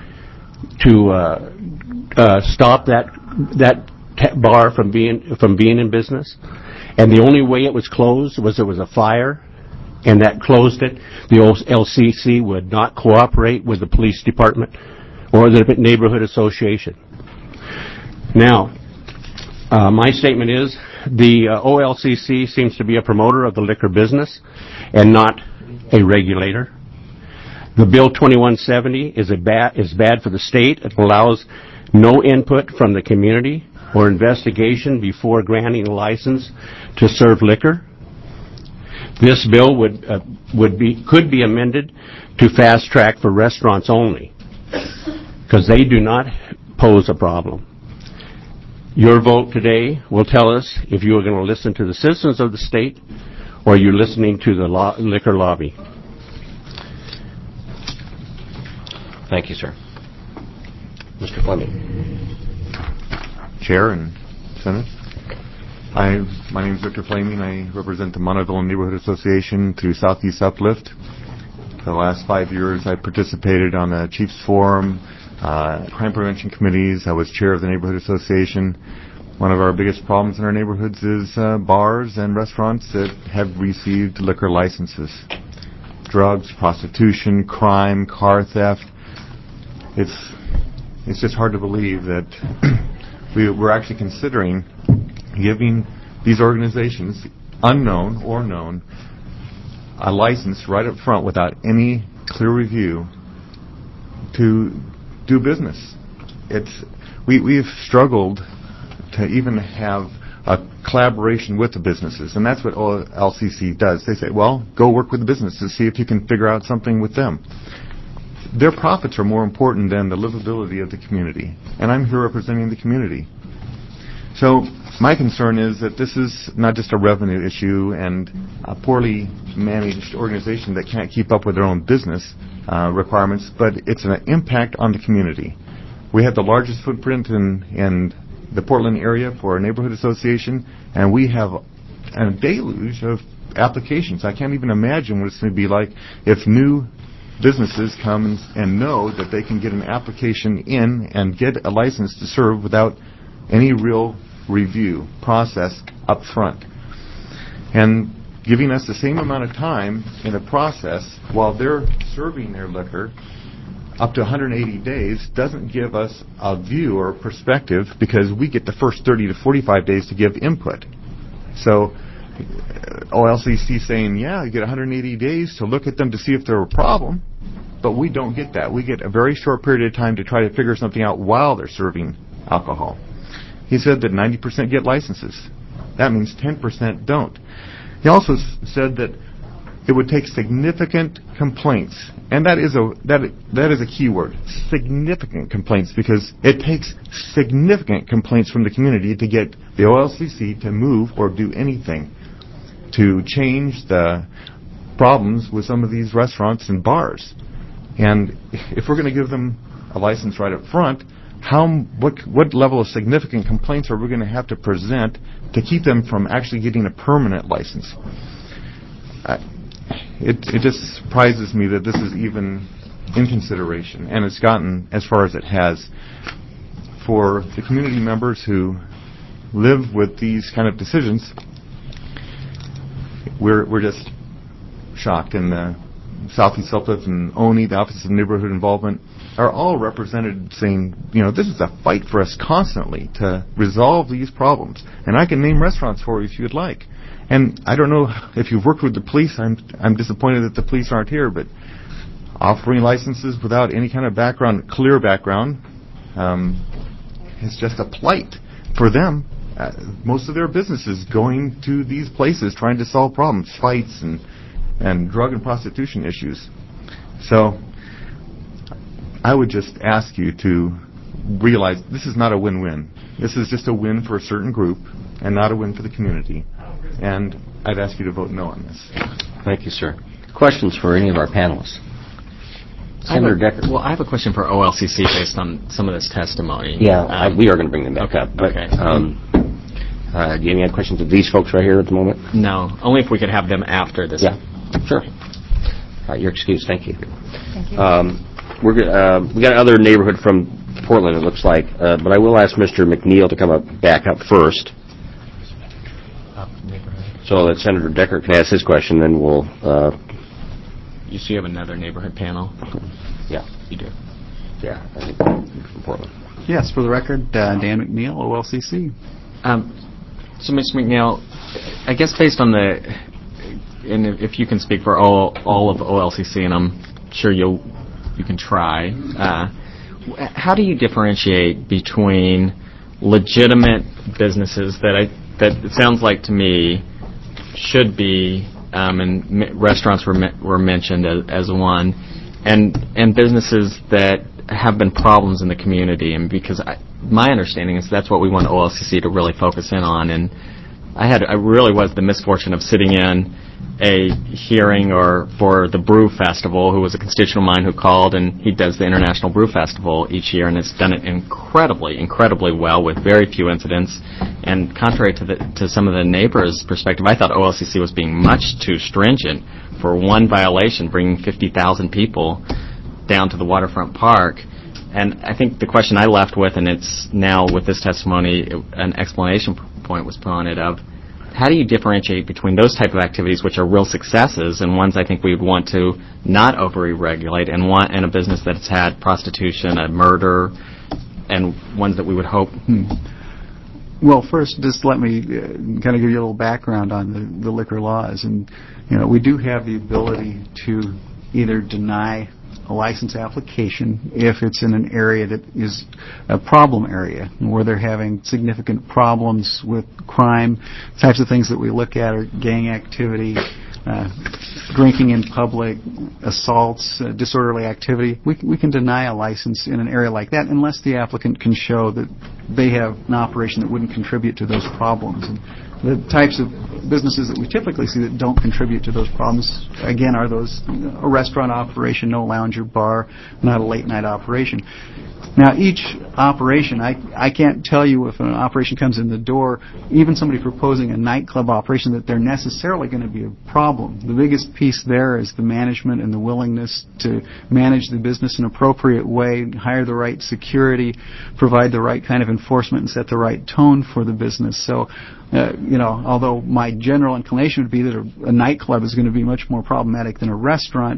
stop that bar from being in business, and the only way it was closed was there was a fire, and that closed it. The OLCC would not cooperate with the police department or the Neighborhood Association. Now, my statement is the OLCC seems to be a promoter of the liquor business and not a regulator. The Bill 2170 is bad for the state. It allows no input from the community or investigation before granting a license to serve liquor. This bill could be amended to fast track for restaurants only, because they do not pose a problem. Your vote today will tell us if you are going to listen to the citizens of the state or you're listening to the liquor lobby. Thank you, sir. Mr. Fleming. Chair and Senate. My name is Victor Fleming. I represent the Monteville Neighborhood Association through Southeast Uplift. For the last 5 years, I participated on the Chiefs Forum, crime prevention committees. I was chair of the Neighborhood Association. One of our biggest problems in our neighborhoods is bars and restaurants that have received liquor licenses. Drugs, prostitution, crime, car theft. It's just hard to believe that we're actually considering giving these organizations, unknown or known, a license right up front without any clear review to do business. We've struggled to even have a collaboration with the businesses, and that's what LCC does. They say, well, go work with the businesses, see if you can figure out something with them. Their profits are more important than the livability of the community, and I'm here representing the community. So my concern is that this is not just a revenue issue and a poorly managed organization that can't keep up with their own business requirements, but it's an impact on the community. We have the largest footprint in the Portland area for our neighborhood association, and we have a deluge of applications. I can't even imagine what it's going to be like if new businesses come and know that they can get an application in and get a license to serve without any real review process up front. And giving us the same amount of time in the process while they're serving their liquor up to 180 days doesn't give us a view or perspective, because we get the first 30 to 45 days to give input. So OLCC saying, yeah, you get 180 days to look at them to see if they're a problem, but we don't get that. We get a very short period of time to try to figure something out while they're serving alcohol. He said that 90% get licenses. That means 10% don't. He also said that it would take significant complaints, and that is a key word, significant complaints, because it takes significant complaints from the community to get the OLCC to move or do anything to change the problems with some of these restaurants and bars. And if we're going to give them a license right up front, what level of significant complaints are we going to have to present to keep them from actually getting a permanent license? It just surprises me that this is even in consideration, and it's gotten as far as it has. For the community members who live with these kind of decisions, we're just shocked. And the Southeast Uplift and ONI, the Office of Neighborhood Involvement, are all represented saying, this is a fight for us constantly to resolve these problems. And I can name restaurants for you if you'd like. And I don't know if you've worked with the police. I'm disappointed that the police aren't here, but offering licenses without any kind of clear background, is just a plight for them. Most of their business is going to these places trying to solve problems, fights and drug and prostitution issues. So I would just ask you to realize this is not a win-win. This is just a win for a certain group and not a win for the community. And I'd ask you to vote no on this. Thank you, sir. Questions for any of our panelists? Senator Decker. Well, I have a question for OLCC based on some of this testimony. Yeah, we are going to bring them back up. But, okay. Do you have any questions of these folks right here at the moment? No, only if we could have them after this. Yeah, sure. All right, your excuse. Thank you. Thank you. We got another neighborhood from Portland, it looks like, but I will ask Mr. McNeil to come back up first, so that Senator Decker can ask his question. Then we'll. You see, you have another neighborhood panel. Yeah, you do. Yeah, I think from Portland. Yes, for the record, Dan McNeil, OLCC. So, Mr. McNeil, I guess based on and if you can speak for all of OLCC, and I'm sure you can try. How do you differentiate between legitimate businesses that it sounds like to me should be, and restaurants were mentioned as one, and businesses that have been problems in the community? And because my understanding is that's what we want OLCC to really focus in on. And I really was the misfortune of sitting in a hearing for the Brew Festival, who was a constituent of mine who called, and he does the International Brew Festival each year, and it's done it incredibly well with very few incidents. And contrary to some of the neighbors' perspective, I thought OLCC was being much too stringent for one violation, bringing 50,000 people down to the waterfront park. And I think the question I left with, and it's now with this testimony, an explanation point was put on it of, how do you differentiate between those type of activities, which are real successes, and ones I think we would want to not over-regulate, and a business that's had prostitution, a murder, and ones that we would hope... Well, first, just let me kind of give you a little background on the liquor laws. And, we do have the ability to either deny a license application if it's in an area that is a problem area, where they're having significant problems with crime. Types of things that we look at are gang activity, drinking in public, assaults, disorderly activity. We can deny a license in an area like that unless the applicant can show that they have an operation that wouldn't contribute to those problems. And the types of businesses that we typically see that don't contribute to those problems, again, are those a restaurant operation, no lounge or bar, not a late night operation. Now, each operation, I can't tell you if an operation comes in the door, even somebody proposing a nightclub operation, that they're necessarily going to be a problem. The biggest piece there is the management and the willingness to manage the business in an appropriate way, hire the right security, provide the right kind of enforcement, and set the right tone for the business. So, although my general inclination would be that a nightclub is going to be much more problematic than a restaurant,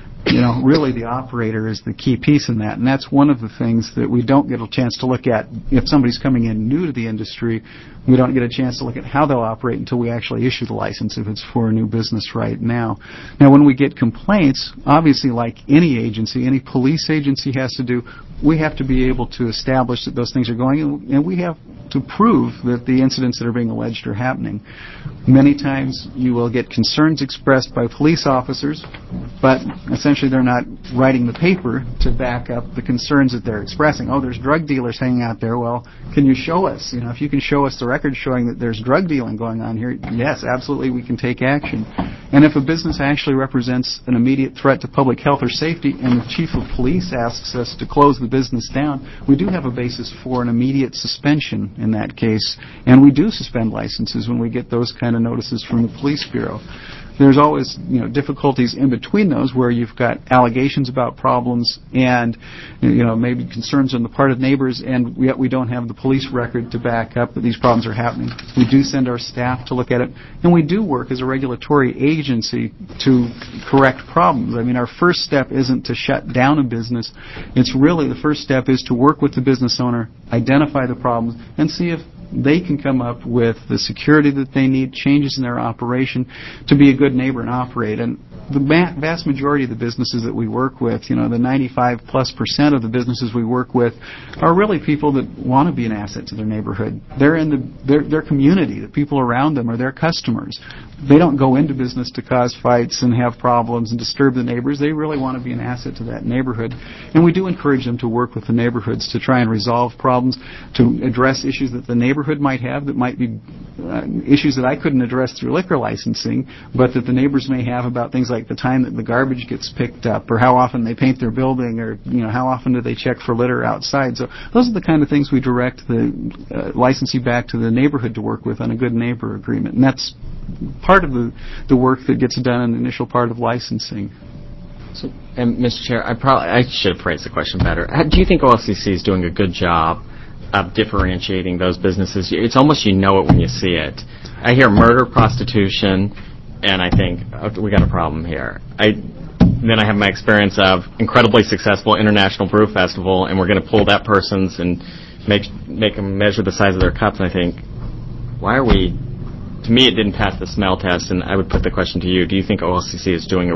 really the operator is the key piece in that. And that's one of the things that we don't get a chance to look at. If somebody's coming in new to the industry, we don't get a chance to look at how they'll operate until we actually issue the license, if it's for a new business right now. Now, when we get complaints, obviously like any agency, any police agency has to do, we have to be able to establish that those things are going, and we have to prove that the incidents that are being alleged are happening. Many times you will get concerns expressed by police officers, but essentially they're not writing the paper to back up the concerns that they're expressing. Oh, there's drug dealers hanging out there. Well, can you show us? If you can show us the record showing that there's drug dealing going on here, yes, absolutely, we can take action. And if a business actually represents an immediate threat to public health or safety, and the chief of police asks us to close the business down, we do have a basis for an immediate suspension in that case, and we do suspend licenses when we get those kind of notices from the police bureau. There's always, difficulties in between those where you've got allegations about problems and, maybe concerns on the part of neighbors, and yet we don't have the police record to back up that these problems are happening. We do send our staff to look at it, and we do work as a regulatory agency to correct problems. I mean, our first step isn't to shut down a business. It's really the first step is to work with the business owner, identify the problems, and see if they can come up with the security that they need, changes in their operation to be a good neighbor and operate. And the vast majority of the businesses that we work with, the 95+% of the businesses we work with are really people that want to be an asset to their neighborhood. They're in their community. The people around them are their customers. They don't go into business to cause fights and have problems and disturb the neighbors. They really want to be an asset to that neighborhood. And we do encourage them to work with the neighborhoods to try and resolve problems, to address issues that the neighborhood might have that might be issues that I couldn't address through liquor licensing, but that the neighbors may have about things like the time that the garbage gets picked up, or how often they paint their building, or how often do they check for litter outside. So those are the kind of things we direct the licensee back to the neighborhood to work with on a good neighbor agreement. And that's part of the work that gets done in the initial part of licensing. So, and Mr. Chair, I should have phrased the question better. Do you think OLCC is doing a good job of differentiating those businesses? It's almost it when you see it. I hear murder, prostitution, and I think, okay, we got a problem here. Then I have my experience of incredibly successful International Brew Festival, and we're going to pull that person's and make them measure the size of their cups, and I think, why are we... To me, it didn't pass the smell test, and I would put the question to you. Do you think OLCC is doing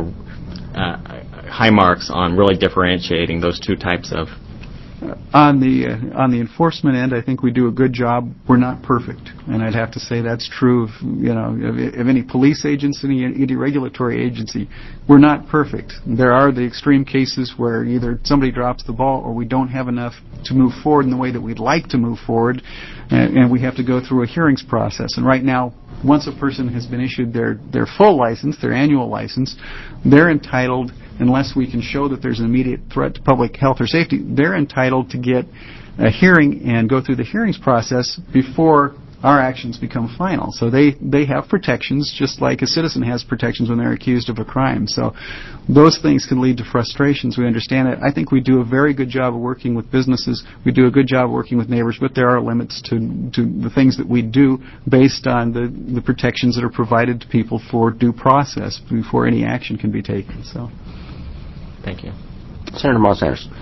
high marks on really differentiating those two types of... On the enforcement end, I think we do a good job. We're not perfect, and I'd have to say that's true of any police agency, any regulatory agency. We're not perfect. There are the extreme cases where either somebody drops the ball or we don't have enough to move forward in the way that we'd like to move forward, and we have to go through a hearings process. And right now, once a person has been issued their full license, their annual license, they're entitled, unless we can show that there's an immediate threat to public health or safety, they're entitled to get a hearing and go through the hearings process before our actions become final. So they have protections, just like a citizen has protections when they're accused of a crime. So those things can lead to frustrations. We understand it. I think we do a very good job of working with businesses. We do a good job of working with neighbors, but there are limits to the things that we do based on the protections that are provided to people for due process before any action can be taken. So, thank you. Senator Moss Anderson.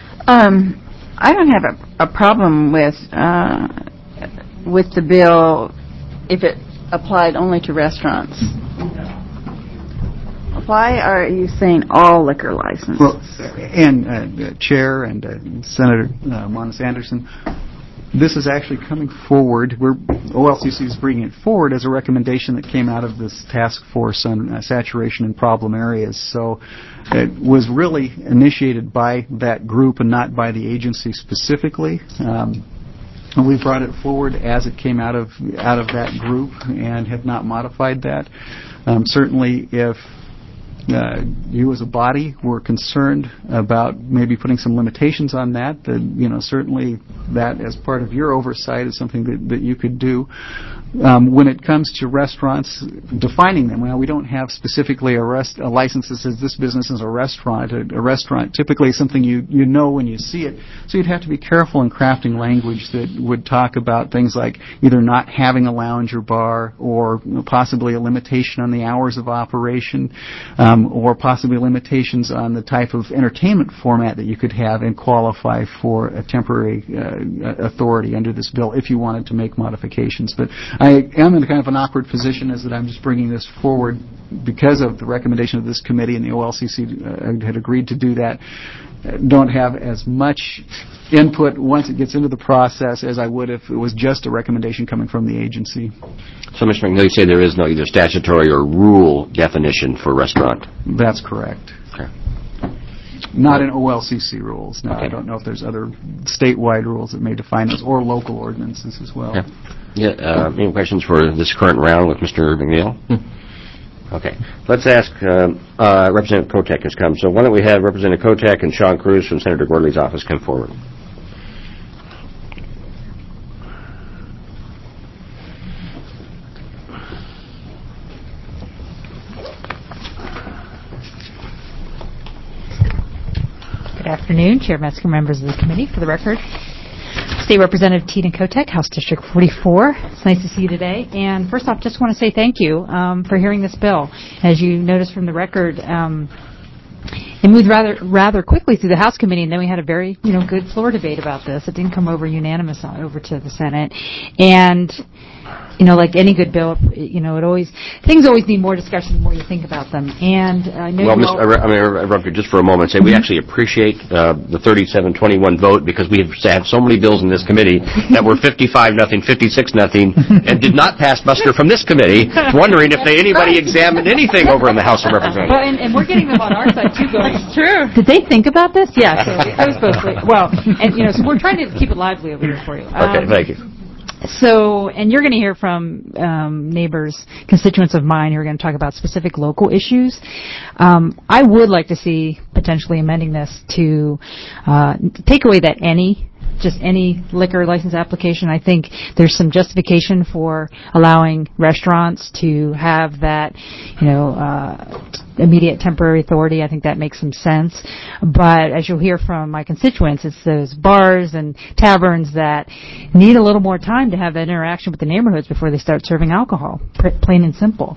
I don't have a problem with the bill if it applied only to restaurants. Why are you saying all liquor licenses? Well, and Chair and Senator Monis Anderson, this is actually coming forward. OLCC is bringing it forward as a recommendation that came out of this task force on saturation in problem areas. So it was really initiated by that group and not by the agency specifically. And we brought it forward as it came out of that group and have not modified that. Certainly, if you as a body were concerned about maybe putting some limitations on that, then certainly that as part of your oversight is something that you could do. When it comes to restaurants, defining them, well, we don't have specifically a license that says this business is a restaurant. A restaurant typically is something you know when you see it. So you'd have to be careful in crafting language that would talk about things like either not having a lounge or bar, or possibly a limitation on the hours of operation, or possibly limitations on the type of entertainment format that you could have and qualify for a temporary authority under this bill if you wanted to make modifications. But I am in kind of an awkward position as that I'm just bringing this forward because of the recommendation of this committee, and the OLCC had agreed to do that. Don't have as much input once it gets into the process as I would if it was just a recommendation coming from the agency. So, Mr. McNeil, you say there is no either statutory or rule definition for restaurant? That's correct. Okay. Not in OLCC rules. No, okay. I don't know if there's other statewide rules that may define those, or local ordinances as well. Any questions for this current round with Mr. McNeil? Okay. Let's ask, Representative Kotek has come. So why don't we have Representative Kotek and Sean Cruz from Senator Gordley's office come forward. Good afternoon, Chair Metzger, members of the committee. For the record, State Representative Tina Kotek, House District 44. It's nice to see you today. And first off, just want to say thank you for hearing this bill. As you noticed from the record, it moved rather quickly through the House committee, and then we had a very good floor debate about this. It didn't come over unanimous over to the Senate. And like any good bill, things always need more discussion the more you think about them. And I know I'm going to interrupt you just for a moment and say we actually appreciate the 37-21 vote because we have had so many bills in this committee that were 55-0, 56-0, and did not pass muster from this committee, wondering if anybody examined anything over in the House of Representatives. Well, and we're getting them on our side, too, going, it's true. Did they think about this? Yeah, so I was supposed to. Well, and, so we're trying to keep it lively over here for you. Okay, thank you. So, and you're going to hear from neighbors, constituents of mine who are going to talk about specific local issues. I would like to see potentially amending this to take away that just any liquor license application. I think there's some justification for allowing restaurants to have that, immediate temporary authority. I think that makes some sense. But as you'll hear from my constituents, it's those bars and taverns that need a little more time to have that interaction with the neighborhoods before they start serving alcohol, plain and simple.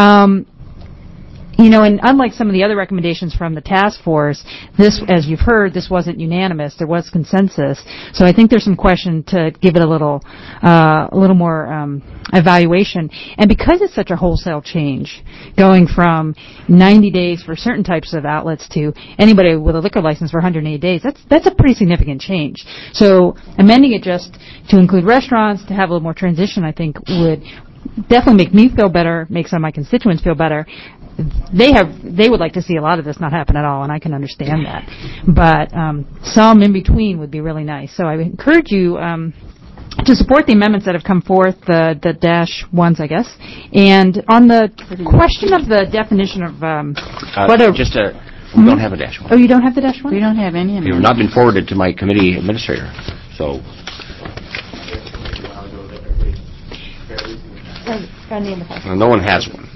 And unlike some of the other recommendations from the task force, this, as you've heard, this wasn't unanimous. There was consensus. So I think there's some question to give it a little more evaluation. And because it's such a wholesale change, going from 90 days for certain types of outlets to anybody with a liquor license for 180 days, that's a pretty significant change. So amending it just to include restaurants, to have a little more transition, I think would definitely make me feel better, make some of my constituents feel better. They would like to see a lot of this not happen at all, and I can understand that. But some in between would be really nice. So I would encourage you to support the amendments that have come forth, the dash ones, I guess. And on the question of the definition of we don't have a dash one. Oh, you don't have the dash one? We don't have any. They have not been forwarded to my committee administrator. So. No one has one.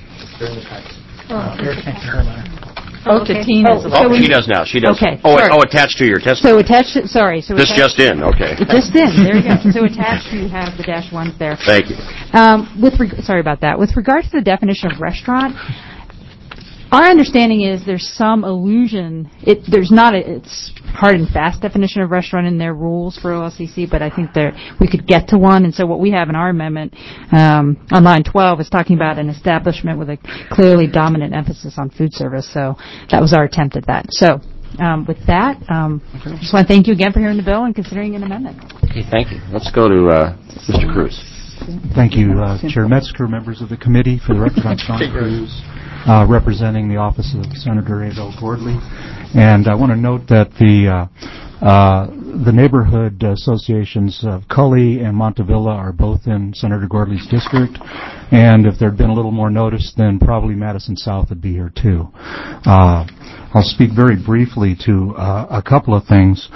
She does now. She does. Okay. Attached to your testimony. This just in. Okay. It just in. There you go. So attached, you have the dash ones there. Thank you. Sorry about that. With regard to the definition of restaurant, our understanding is there's some illusion. It's hard and fast definition of restaurant in their rules for OLCC, but I think we could get to one. And so what we have in our amendment on line 12 is talking about an establishment with a clearly dominant emphasis on food service. So that was our attempt at that. So with that, I just want to thank you again for hearing the bill and considering an amendment. Okay, thank you. Let's go to Mr. Cruz. Thank you, Chair Metzger, members of the committee. For the record, I'm Sean Cruz, representing the office of Senator Abel Gordley. And I want to note that the neighborhood associations of Cully and Montevilla are both in Senator Gordley's district. And if there had been a little more notice, then probably Madison South would be here too. I'll speak very briefly to a couple of things.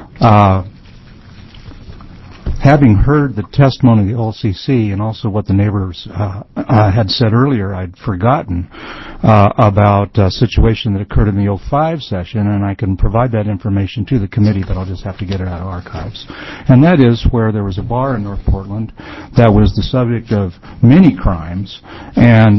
Having heard the testimony of the OLCC and also what the neighbors had said earlier, I'd forgotten about a situation that occurred in the 05 session, and I can provide that information to the committee, but I'll just have to get it out of archives. And that is where there was a bar in North Portland that was the subject of many crimes, and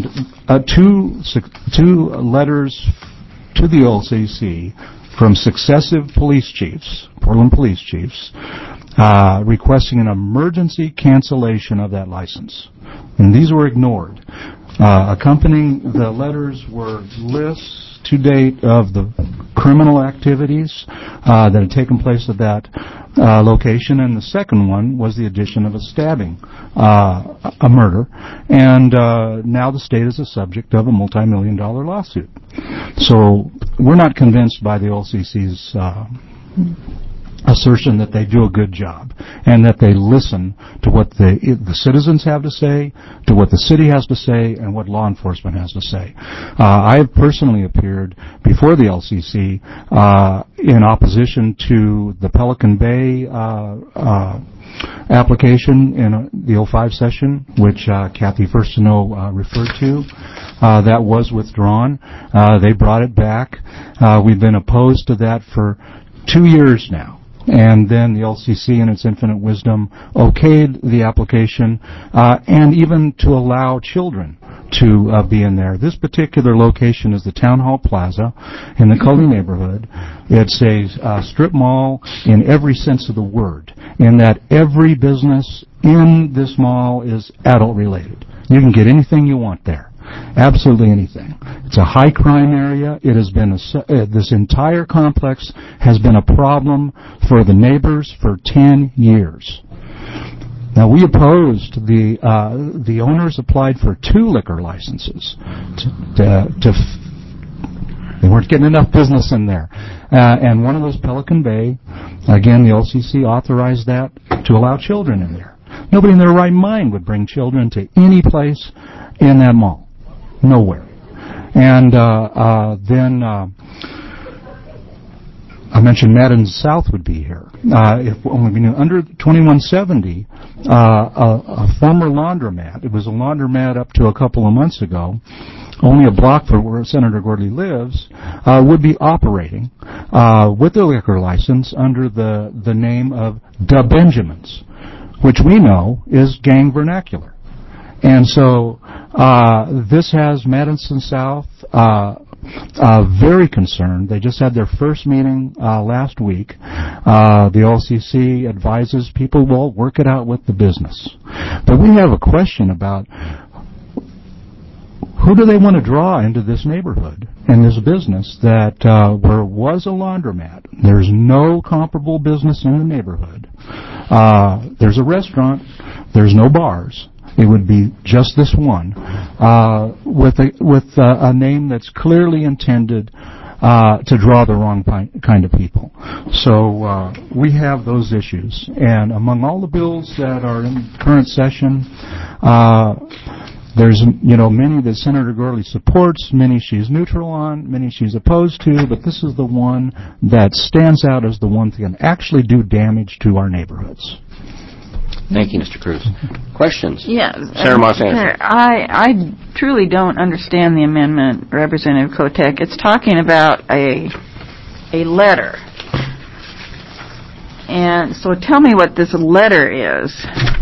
two letters to the OLCC from successive police chiefs, Portland police chiefs, requesting an emergency cancellation of that license. And these were ignored. Accompanying the letters were lists to date of the criminal activities that had taken place at that location, and the second one was the addition of a stabbing, a murder, and now the state is the subject of a multi-million-dollar lawsuit. So we're not convinced by the OLCC's assertion that they do a good job and that they listen to what the citizens have to say, to what the city has to say, and what law enforcement has to say. I have personally appeared before the LCC in opposition to the Pelican Bay application in the 05 session, which Kathy Firstino referred to. That was withdrawn. They brought it back. We've been opposed to that for 2 years now. And then the LCC, in its infinite wisdom, okayed the application, and even to allow children to be in there. This particular location is the Town Hall Plaza in the Cully neighborhood. It's a strip mall in every sense of the word, in that every business in this mall is adult-related. You can get anything you want there. Absolutely anything. It's a high crime area. It has been this entire complex has been a problem for the neighbors for 10 years. Now, we opposed the owners applied for 2 liquor licenses. They weren't getting enough business in there. And one of those, Pelican Bay, again, the LCC authorized that to allow children in there. Nobody in their right mind would bring children to any place in that mall. Nowhere. And then I mentioned Madden South would be here. If only we knew, under 2170, a former laundromat, it was a laundromat up to a couple of months ago, only a block from where Senator Gordley lives, would be operating with a liquor license under the name of Da Benjamins, which we know is gang vernacular. And so this has Madison South very concerned. They just had their first meeting last week. The LCC advises people, well, work it out with the business. But we have a question about who do they want to draw into this neighborhood and this business that where was a laundromat. There's no comparable business in the neighborhood. There's a restaurant. There's no bars. It would be just this one with a name that's clearly intended to draw the wrong kind of people. So we have those issues. And among all the bills that are in current session, there's many that Senator Gordley supports, many she's neutral on, many she's opposed to, but this is the one that stands out as the one that can actually do damage to our neighborhoods. Thank you, Mr. Cruz. Questions? Yeah. Senator Moss Anderson. I truly don't understand the amendment, Representative Kotek. It's talking about a letter. And so tell me what this letter is.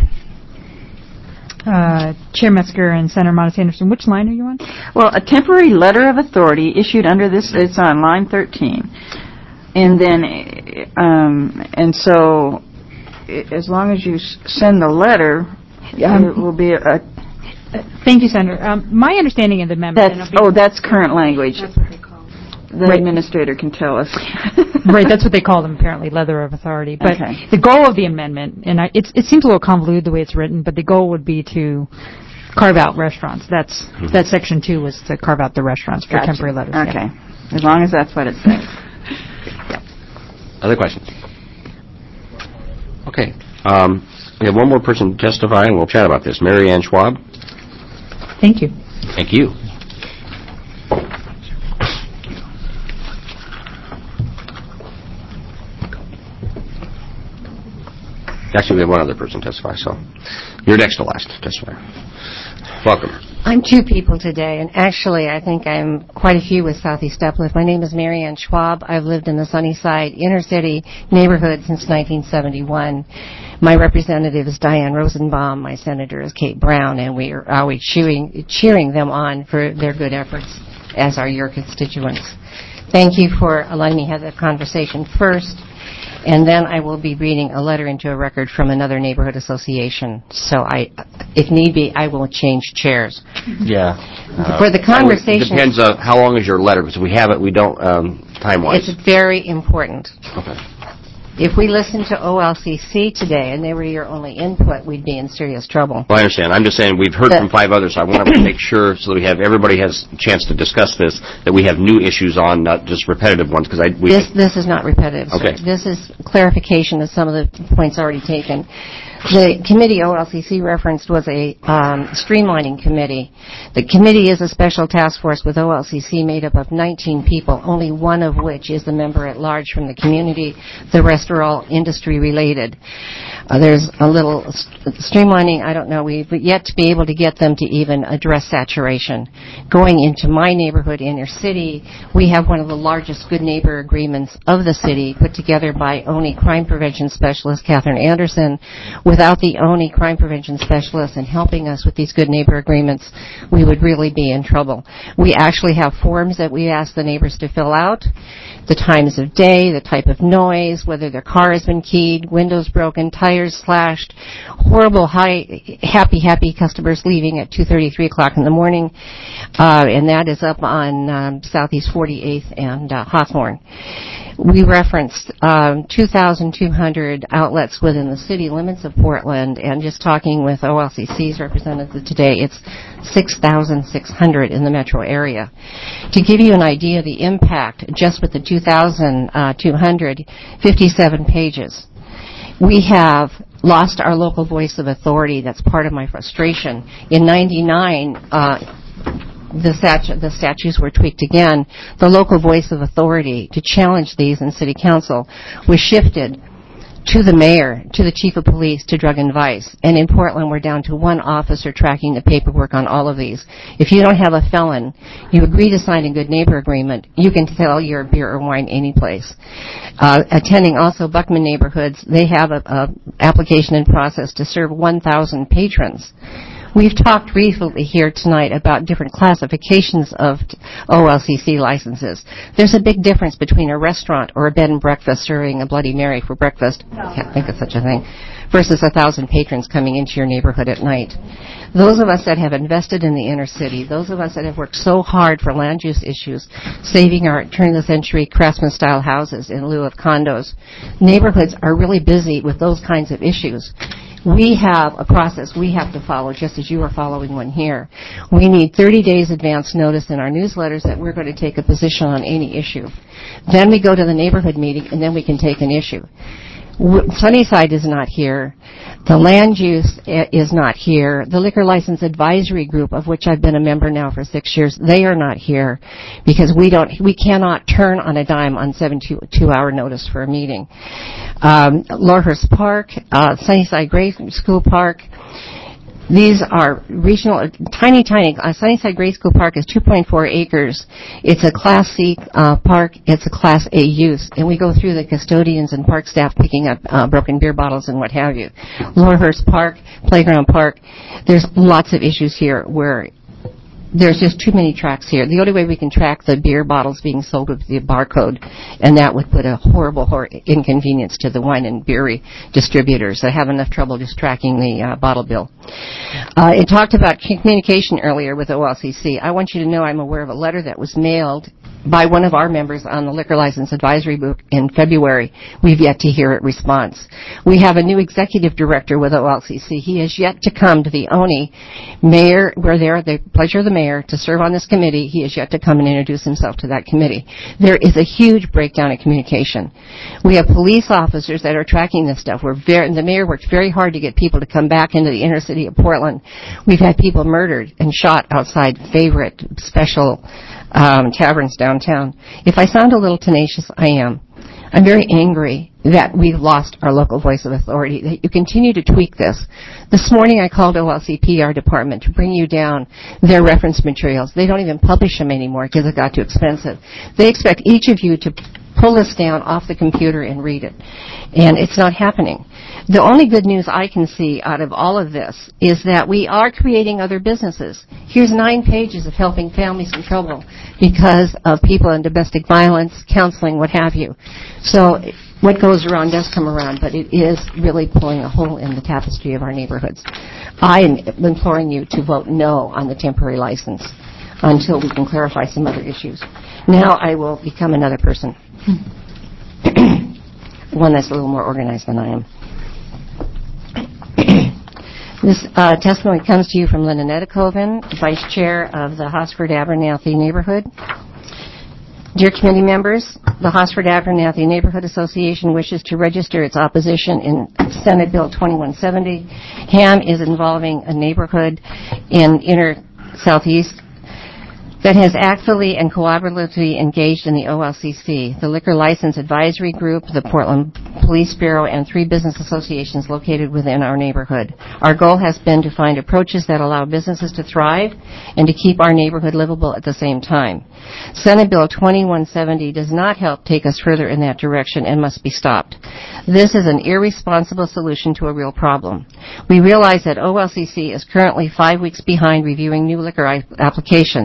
Chair Metzger and Senator Moss Anderson, which line are you on? Well, a temporary letter of authority issued under this, it's on line 13. And then, and so, as long as you send the letter, it will be a... Thank you, Senator. My understanding of the amendment... That's current language. That's what they call it. The administrator can tell us. Right, that's what they call them, apparently, letter of authority. But the goal of the amendment, and it seems a little convoluted the way it's written, but the goal would be to carve out restaurants. That's Section 2 was to carve out the restaurants for temporary letters. Okay, as long as that's what it says. Other questions? Okay. We have one more person testifying, and we'll chat about this. Mary Ann Schwab. Thank you. Thank you. Actually, we have one other person testify, so you're next to last testifier. Welcome. I'm 2 people today, and actually I think I'm quite a few with Southeast Uplift. My name is Mary Ann Schwab. I've lived in the Sunnyside inner city neighborhood since 1971. My representative is Diane Rosenbaum. My senator is Kate Brown, and we are always cheering them on for their good efforts, as are your constituents. Thank you for letting me have that conversation first. And then I will be reading a letter into a record from another neighborhood association. So if need be, I will change chairs. Yeah. For the conversation... It depends on how long is your letter, because we have it, we don't, time-wise. It's very important. Okay. If we listened to OLCC today and they were your only input, we'd be in serious trouble. Well, I understand. I'm just saying we've heard from 5 others, so I want to make sure so that everybody has a chance to discuss this, that we have new issues on, not just repetitive ones. Because This is not repetitive, sir. Okay. This is clarification of some of the points already taken. The committee OLCC referenced was a streamlining committee. The committee is a special task force with OLCC made up of 19 people, only one of which is the member at large from the community. The rest are all industry related. There's a little streamlining, I don't know, we've yet to be able to get them to even address saturation. Going into my neighborhood, inner city, we have one of the largest good neighbor agreements of the city put together by ONI crime prevention specialist Catherine Anderson. Without the ONI crime prevention specialists and helping us with these good neighbor agreements, we would really be in trouble. We actually have forms that we ask the neighbors to fill out, the times of day, the type of noise, whether Their car has been keyed, windows broken, tires slashed, horrible, happy customers leaving at 2:30, 3 o'clock in the morning, and that is up on Southeast 48th and Hawthorne. We referenced 2,200 outlets within the city limits of Portland, and just talking with OLCC's representative today, it's 6,600 in the metro area. To give you an idea of the impact, just with the 2,200, 57 pages. We have lost our local voice of authority. That's part of my frustration. In 99, the statutes were tweaked again. The local voice of authority to challenge these in city council was shifted to the mayor, to the chief of police, to drug and vice. And in Portland, we're down to one officer tracking the paperwork on all of these. If you don't have a felon, you agree to sign a good neighbor agreement, you can sell your beer or wine any place. Attending also Buckman neighborhoods, they have a application in process to serve 1,000 patrons. We've talked briefly here tonight about different classifications of OLCC licenses. There's a big difference between a restaurant or a bed and breakfast serving a Bloody Mary for breakfast, can't think of such a thing, versus 1,000 patrons coming into your neighborhood at night. Those of us that have invested in the inner city, those of us that have worked so hard for land use issues, saving our turn-of-the-century craftsman-style houses in lieu of condos, neighborhoods are really busy with those kinds of issues. We have a process we have to follow, just as you are following one here. We need 30 days advance notice in our newsletters that we're going to take a position on any issue. Then we go to the neighborhood meeting, and then we can take an issue. Sunnyside is not here. The land use is not here. The Liquor License Advisory Group, of which I've been a member now for 6 years, they are not here because we cannot turn on a dime on 72-hour notice for a meeting. Lorhurst Park, Sunnyside Grade School Park, these are regional, tiny. Sunnyside Grade School Park is 2.4 acres. It's a Class C park. It's a Class A use. And we go through the custodians and park staff picking up broken beer bottles and what have you. Lorhurst Park, Playground Park, there's lots of issues here where there's just too many tracks here. The only way we can track the beer bottles being sold with the barcode, and that would put a horrible inconvenience to the wine and beer distributors. They have enough trouble just tracking the bottle bill. It talked about communication earlier with OLCC. I want you to know I'm aware of a letter that was mailed by one of our members on the Liquor License Advisory Book in February. We've yet to hear a response. We have a new executive director with OLCC. He has yet to come to the ONI. Mayor, we're there at the pleasure of the mayor to serve on this committee. He has yet to come and introduce himself to that committee. There is a huge breakdown in communication. We have police officers that are tracking this stuff. The mayor worked very hard to get people to come back into the inner city of Portland. We've had people murdered and shot outside favorite special taverns downtown. If I sound a little tenacious, I am. I'm very angry that we've lost our local voice of authority, that you continue to tweak this. This morning I called OLC PR department to bring you down their reference materials. They don't even publish them anymore because it got too expensive. They expect each of you to pull this down off the computer and read it. And it's not happening. The only good news I can see out of all of this is that we are creating other businesses. Here's 9 pages of helping families in trouble because of people in domestic violence, counseling, what have you. So what goes around does come around, but it is really pulling a hole in the tapestry of our neighborhoods. I am imploring you to vote no on the temporary license until we can clarify some other issues. Now I will become another person. One that's a little more organized than I am. This testimony comes to you from Linda Nedekoven, Vice Chair of the Hosford-Abernathy Neighborhood. Dear committee members, the Hosford-Abernathy Neighborhood Association wishes to register its opposition in Senate Bill 2170. HAM is involving a neighborhood in inner southeast that has actively and cooperatively engaged in the OLCC, the Liquor License Advisory Group, the Portland Police Bureau, and 3 business associations located within our neighborhood. Our goal has been to find approaches that allow businesses to thrive and to keep our neighborhood livable at the same time. Senate Bill 2170 does not help take us further in that direction and must be stopped. This is an irresponsible solution to a real problem. We realize that OLCC is currently 5 weeks behind reviewing new liquor applications.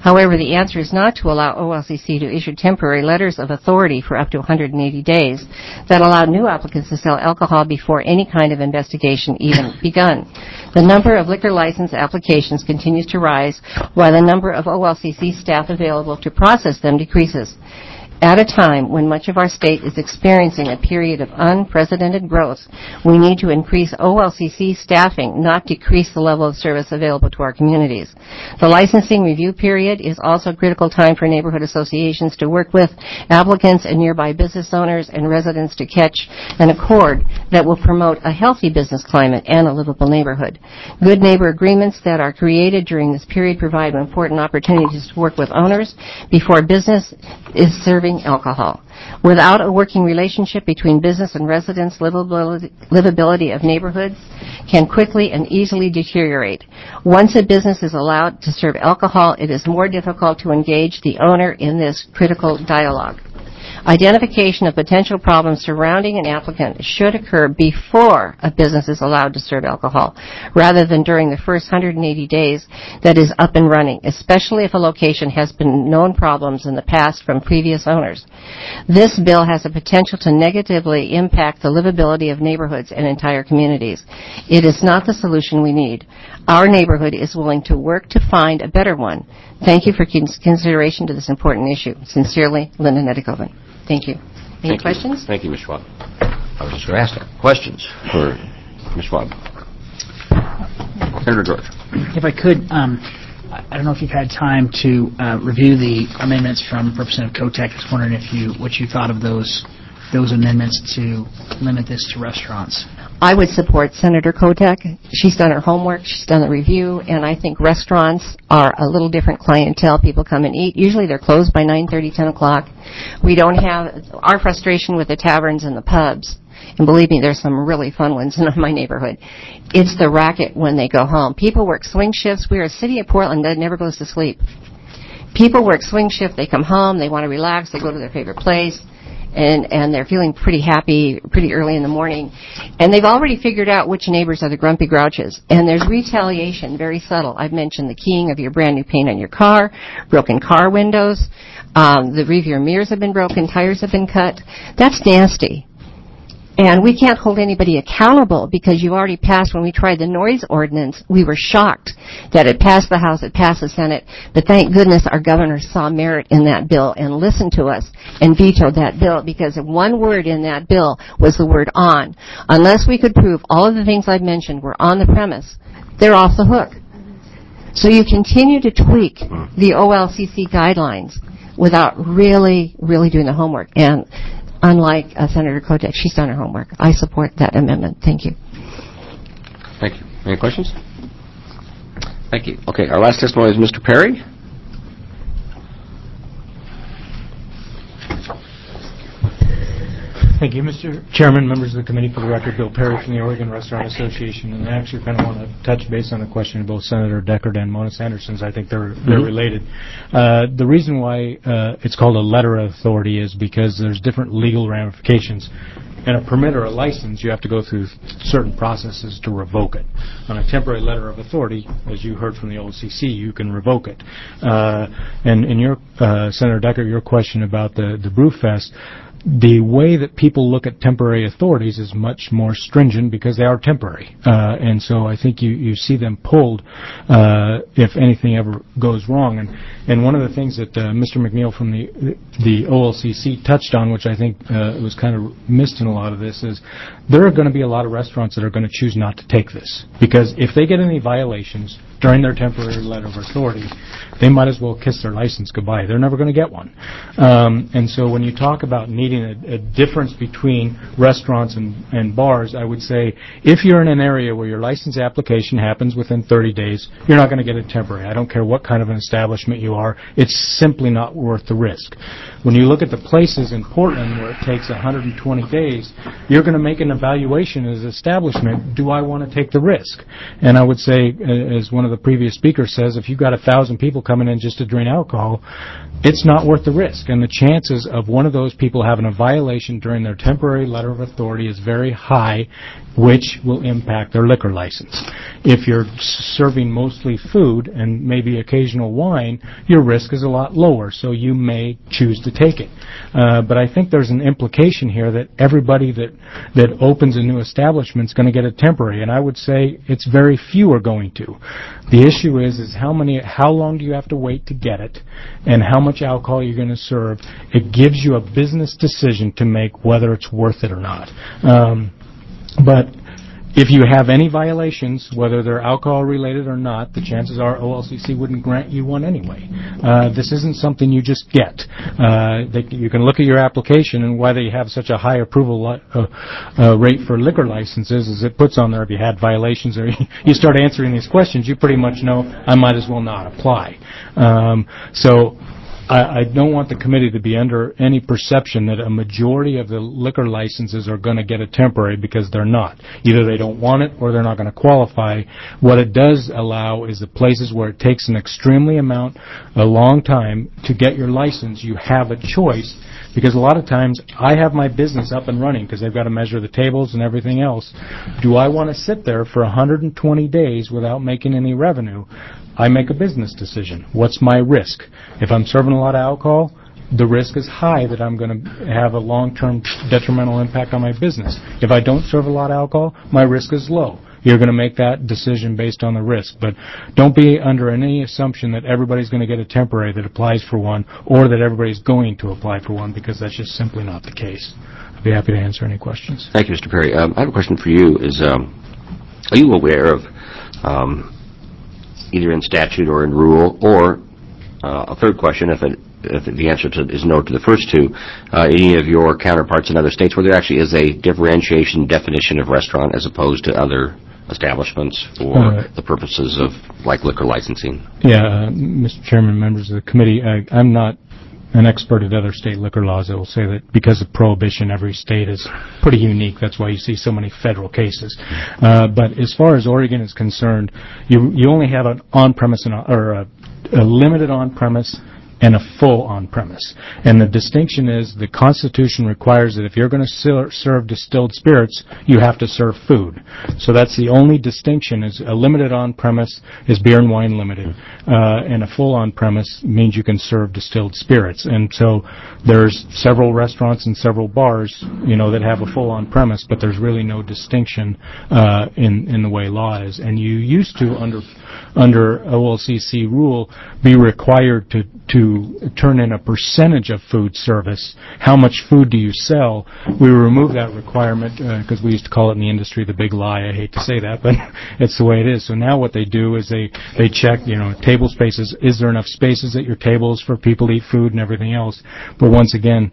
However, the answer is not to allow OLCC to issue temporary letters of authority for up to 180 days that allow new applicants to sell alcohol before any kind of investigation even begun. The number of liquor license applications continues to rise while the number of OLCC staff available to process them decreases. At a time when much of our state is experiencing a period of unprecedented growth, we need to increase OLCC staffing, not decrease the level of service available to our communities. The licensing review period is also a critical time for neighborhood associations to work with applicants and nearby business owners and residents to catch an accord that will promote a healthy business climate and a livable neighborhood. Good neighbor agreements that are created during this period provide important opportunities to work with owners before business is serving alcohol. Without a working relationship between business and residents, livability of neighborhoods can quickly and easily deteriorate. Once a business is allowed to serve alcohol, it is more difficult to engage the owner in this critical dialogue. Identification of potential problems surrounding an applicant should occur before a business is allowed to serve alcohol, rather than during the first 180 days that is up and running, especially if a location has been known problems in the past from previous owners. This bill has the potential to negatively impact the livability of neighborhoods and entire communities. It is not the solution we need. Our neighborhood is willing to work to find a better one. Thank you for consideration to this important issue. Sincerely, Linda Nedekoven. Thank you. Any questions? Thank you, Ms. Schwab. I was just going to ask that. Questions for Ms. Schwab? Senator George. If I could, I don't know if you've had time to review the amendments from Representative Kotek. I was wondering what you thought of those amendments to limit this to restaurants. I would support Senator Kotek. She's done her homework, she's done the review, and I think restaurants are a little different clientele. People come and eat. Usually they're closed by 9:30, 10 o'clock. We don't have our frustration with the taverns and the pubs, and believe me, there's some really fun ones in my neighborhood. It's the racket when they go home. People work swing shifts. We're a city of Portland that never goes to sleep. People work swing shift, they come home, they want to relax, they go to their favorite place, and they're feeling pretty happy pretty early in the morning. And they've already figured out which neighbors are the grumpy grouches. And there's retaliation, very subtle. I've mentioned the keying of your brand new paint on your car, broken car windows, the rearview mirrors have been broken, tires have been cut. That's nasty. And we can't hold anybody accountable because you've already passed. When we tried the noise ordinance, we were shocked that it passed the House, it passed the Senate, but thank goodness our governor saw merit in that bill and listened to us and vetoed that bill, because one word in that bill was the word on. Unless we could prove all of the things I've mentioned were on the premise, they're off the hook. So you continue to tweak the OLCC guidelines without really doing the homework. And unlike Senator Kotek, she's done her homework. I support that amendment. Thank you. Thank you. Any questions? Thank you. Okay, our last testimony is Mr. Perry. Thank you, Mr. Chairman, members of the committee. For the record, Bill Perry from the Oregon Restaurant Association, and I actually kind of want to touch base on a question of both Senator Deckard and Mona Sanderson. I think they're related. The reason why it's called a letter of authority is because there's different legal ramifications. In a permit or a license, you have to go through certain processes to revoke it. On a temporary letter of authority, as you heard from the OLCC, you can revoke it. And in your, Senator Deckard, your question about the Brewfest, the way that people look at temporary authorities is much more stringent because they are temporary. And so I think you see them pulled if anything ever goes wrong. And one of the things that Mr. McNeil from the OLCC touched on, which I think was kind of missed in a lot of this, is there are going to be a lot of restaurants that are going to choose not to take this. Because if they get any violations during their temporary letter of authority, they might as well kiss their license goodbye. They're never going to get one. And so when you talk about needing a difference between restaurants and bars, I would say if you're in an area where your license application happens within 30 days, you're not going to get it temporary. I don't care what kind of an establishment you are. It's simply not worth the risk. When you look at the places in Portland where it takes 120 days, you're going to make an evaluation as an establishment. Do I want to take the risk? And I would say, as one of the previous speakers says, if you've got 1,000 people coming in just to drink alcohol, it's not worth the risk. And the chances of one of those people having a violation during their temporary letter of authority is very high, which will impact their liquor license. If you're serving mostly food and maybe occasional wine, your risk is a lot lower, so you may choose to take it. But I think there's an implication here that everybody that opens a new establishment is going to get a temporary, and I would say it's very few are going to. The issue is how long do you have to wait to get it, and how much alcohol you're going to serve. It gives you a business decision to make whether it's worth it or not. But if you have any violations, whether they're alcohol related or not, the chances are OLCC wouldn't grant you one anyway. This isn't something you just get. You can look at your application, and why they have such a high approval rate for liquor licenses is it puts on there if you had violations or you start answering these questions, you pretty much know I might as well not apply. So I don't want the committee to be under any perception that a majority of the liquor licenses are going to get a temporary, because they're not. Either they don't want it or they're not going to qualify. What it does allow is the places where it takes a long time to get your license, you have a choice. Because a lot of times I have my business up and running because they've got to measure the tables and everything else. Do I want to sit there for 120 days without making any revenue? I make a business decision. What's my risk? If I'm serving a lot of alcohol, the risk is high that I'm going to have a long-term detrimental impact on my business. If I don't serve a lot of alcohol, my risk is low. You're going to make that decision based on the risk. But don't be under any assumption that everybody's going to get a temporary that applies for one, or that everybody's going to apply for one, because that's just simply not the case. I'd be happy to answer any questions. Thank you, Mr. Perry. I have a question for you. Are you aware of, either in statute or in rule, or a third question, if the answer is no to the first two, any of your counterparts in other states where there actually is a differentiation definition of restaurant as opposed to other establishments for the purposes of, like, liquor licensing? Yeah, Mr. Chairman, members of the committee, I'm not an expert at other state liquor laws. I will say that because of prohibition, every state is pretty unique. That's why you see so many federal cases. But as far as Oregon is concerned, you only have an on-premise or a limited on-premise and a full on-premise. And the distinction is the Constitution requires that if you're going to serve distilled spirits, you have to serve food. So that's the only distinction. Is a limited on-premise is beer and wine limited, and a full on-premise means you can serve distilled spirits. And so there's several restaurants and several bars, that have a full on-premise, but there's really no distinction in the way law is. And you used to, under OLCC rule, be required to turn in a percentage of food service. How much food do you sell? We removed that requirement because we used to call it in the industry the big lie. I hate to say that, but it's the way it is. So now what they do is they check, table spaces. Is there enough spaces at your tables for people to eat food and everything else? But once again,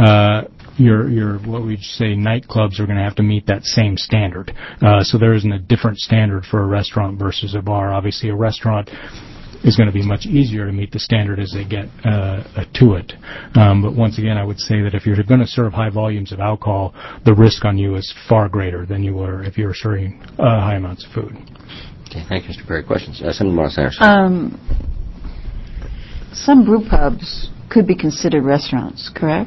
your what we say nightclubs are going to have to meet that same standard. So there isn't a different standard for a restaurant versus a bar. Obviously, a restaurant is going to be much easier to meet the standard as they get to it. But once again, I would say that if you're going to serve high volumes of alcohol, the risk on you is far greater than you were if you were serving high amounts of food. Okay, thank you, Mr. Perry. Questions? Senator Morris Anderson. Some brew pubs could be considered restaurants, correct?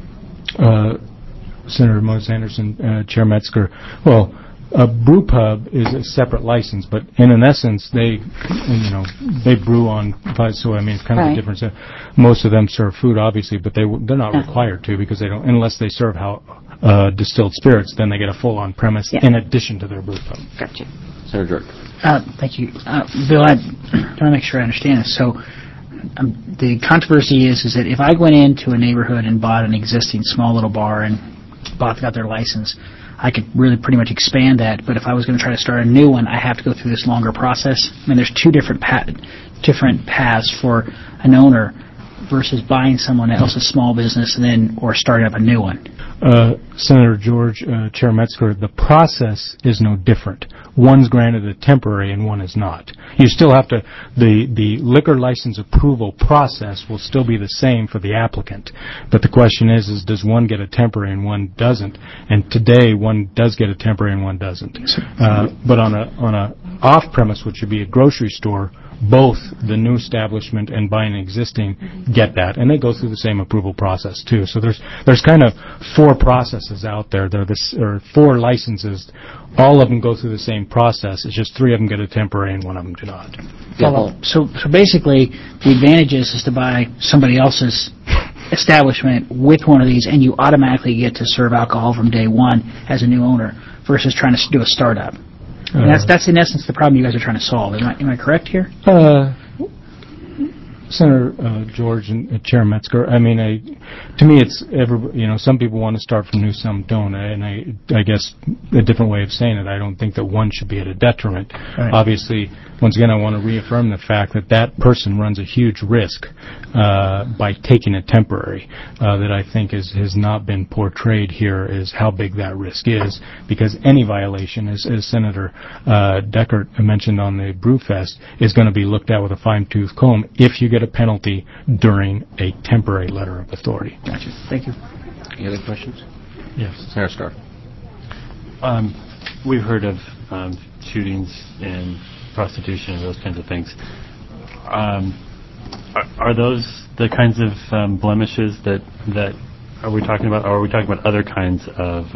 Senator Morris Anderson, Chair Metzger. Well, a brew pub is a separate license, but in essence, they brew on. So I mean, it's kind of a difference. Most of them serve food, obviously, but they're not required to, because they don't, unless they serve distilled spirits. Then they get a full on-premise in addition to their brew pub. Gotcha. Senator Jordan. Thank you, Bill. I want to make sure I understand this. So. The controversy is that if I went into a neighborhood and bought an existing small little bar and got their license, I could really pretty much expand that. But if I was going to try to start a new one, I have to go through this longer process. I mean, there's two different paths for an owner versus buying someone else's small business or starting up a new one. Senator George, Chair Metzger, the process is no different. One's granted a temporary and one is not. You still have to, the liquor license approval process will still be the same for the applicant. But the question is does one get a temporary and one doesn't? And today one does get a temporary and one doesn't. But on off-premise, which would be a grocery store, both the new establishment and buying an existing get that, and they go through the same approval process too. So there's kind of 4 processes out there. There are 4 licenses. All of them go through the same process. It's just 3 of them get a temporary and 1 of them do not. So basically, the advantage is to buy somebody else's establishment with one of these, and you automatically get to serve alcohol from day one as a new owner versus trying to do a startup. And that's in essence the problem you guys are trying to solve. Am I correct here? Senator George and Chair Metzger, I mean, to me, it's some people want to start from new, some don't, and I guess a different way of saying it, I don't think that one should be at a detriment. Right. Obviously, once again, I want to reaffirm the fact that that person runs a huge risk by taking a temporary. That I think has not been portrayed here is how big that risk is, because any violation, as Senator Deckert mentioned on the Brewfest, is going to be looked at with a fine-tooth comb if you get a penalty during a temporary letter of authority. Gotcha. Thank you. Any other questions? Yes. Senator Starr. We've heard of shootings and prostitution and those kinds of things. Are those the kinds of blemishes that are we talking about? Or are we talking about other kinds of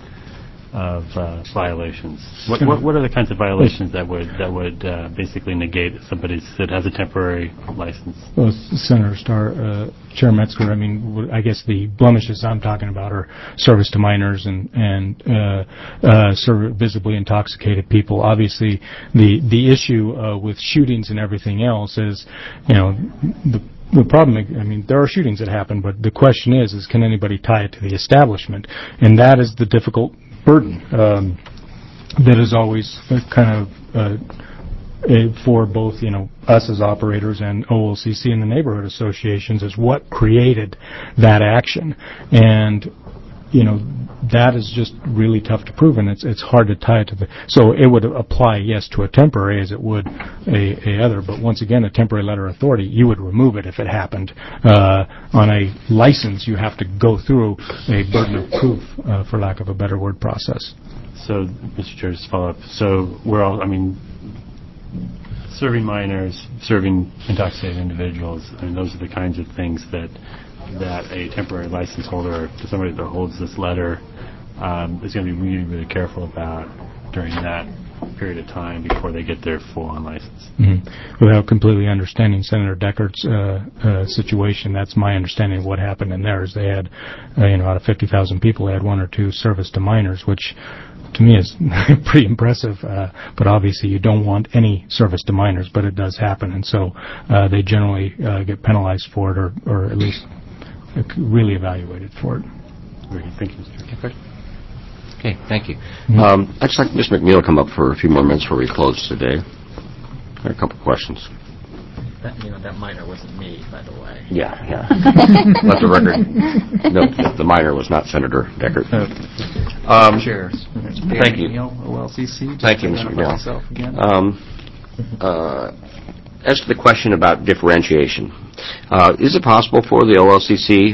violations? What are the kinds of violations that would basically negate somebody that has a temporary license? Well, Senator Starr, Chair Metzger, I mean, I guess the blemishes I'm talking about are service to minors and visibly intoxicated people. Obviously, the issue with shootings and everything else is, the problem, I mean, there are shootings that happen, but the question is can anybody tie it to the establishment? And that is the difficult burden that is always kind of for both, us as operators and OLCC and the neighborhood associations is what created that action. And, that is just really tough to prove, and it's hard to tie it to so it would apply, yes, to a temporary as it would a other, but once again, a temporary letter of authority, you would remove it if it happened. On a license, you have to go through a burden of proof, for lack of a better word, process. So, Mr. Chair, just follow up. So serving minors, serving intoxicated individuals, those are the kinds of things that a temporary license holder, somebody that holds this letter, is going to be really, really careful about during that period of time before they get their full-on license. Mm-hmm. Without completely understanding Senator Deckert's situation, that's my understanding of what happened in theirs. They had, out of 50,000 people, they had 1 or 2 service to minors, which to me is pretty impressive, but obviously you don't want any service to minors, but it does happen, and so they generally get penalized for it or at least really evaluated for it. Thank you, Mr. Chair. Okay, thank you. I'd just like Ms. McNeil to come up for a few more minutes before we close today. I have a couple questions. That minor wasn't me, by the way. Yeah. Let the record. No, the minor was not Senator Deckert. Chair. Thank you. OLCC. Thank you, Mr. McNeil. As to the question about differentiation, is it possible for the OLCC,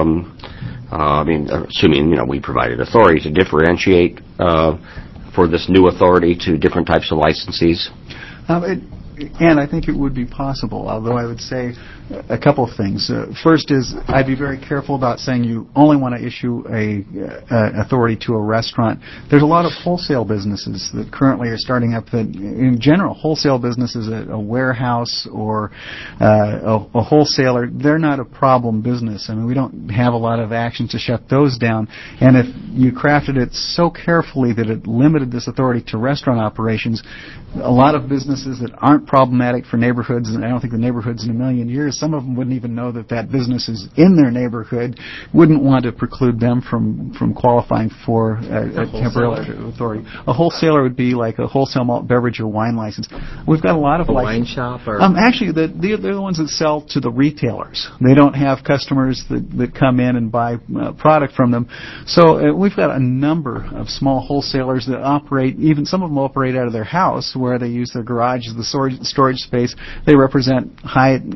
assuming we provided authority to differentiate for this new authority to different types of licensees? And I think it would be possible, although I would say a couple of things. First is I'd be very careful about saying you only want to issue a authority to a restaurant. There's a lot of wholesale businesses that currently are starting up that, in general, wholesale businesses, a warehouse or a wholesaler, they're not a problem business. I mean, we don't have a lot of action to shut those down. And if you crafted it so carefully that it limited this authority to restaurant operations, a lot of businesses that aren't problematic for neighborhoods, and I don't think the neighborhoods in a million years, some of them wouldn't even know that business is in their neighborhood, wouldn't want to preclude them from qualifying for a temporary authority. A wholesaler would be like a wholesale malt beverage or wine license. We've got a lot of wine shop? Or? Actually, they're the ones that sell to the retailers. They don't have customers that come in and buy product from them. So we've got a number of small wholesalers that operate, even some of them operate out of their house where they use their garage as the storage space. They represent high-end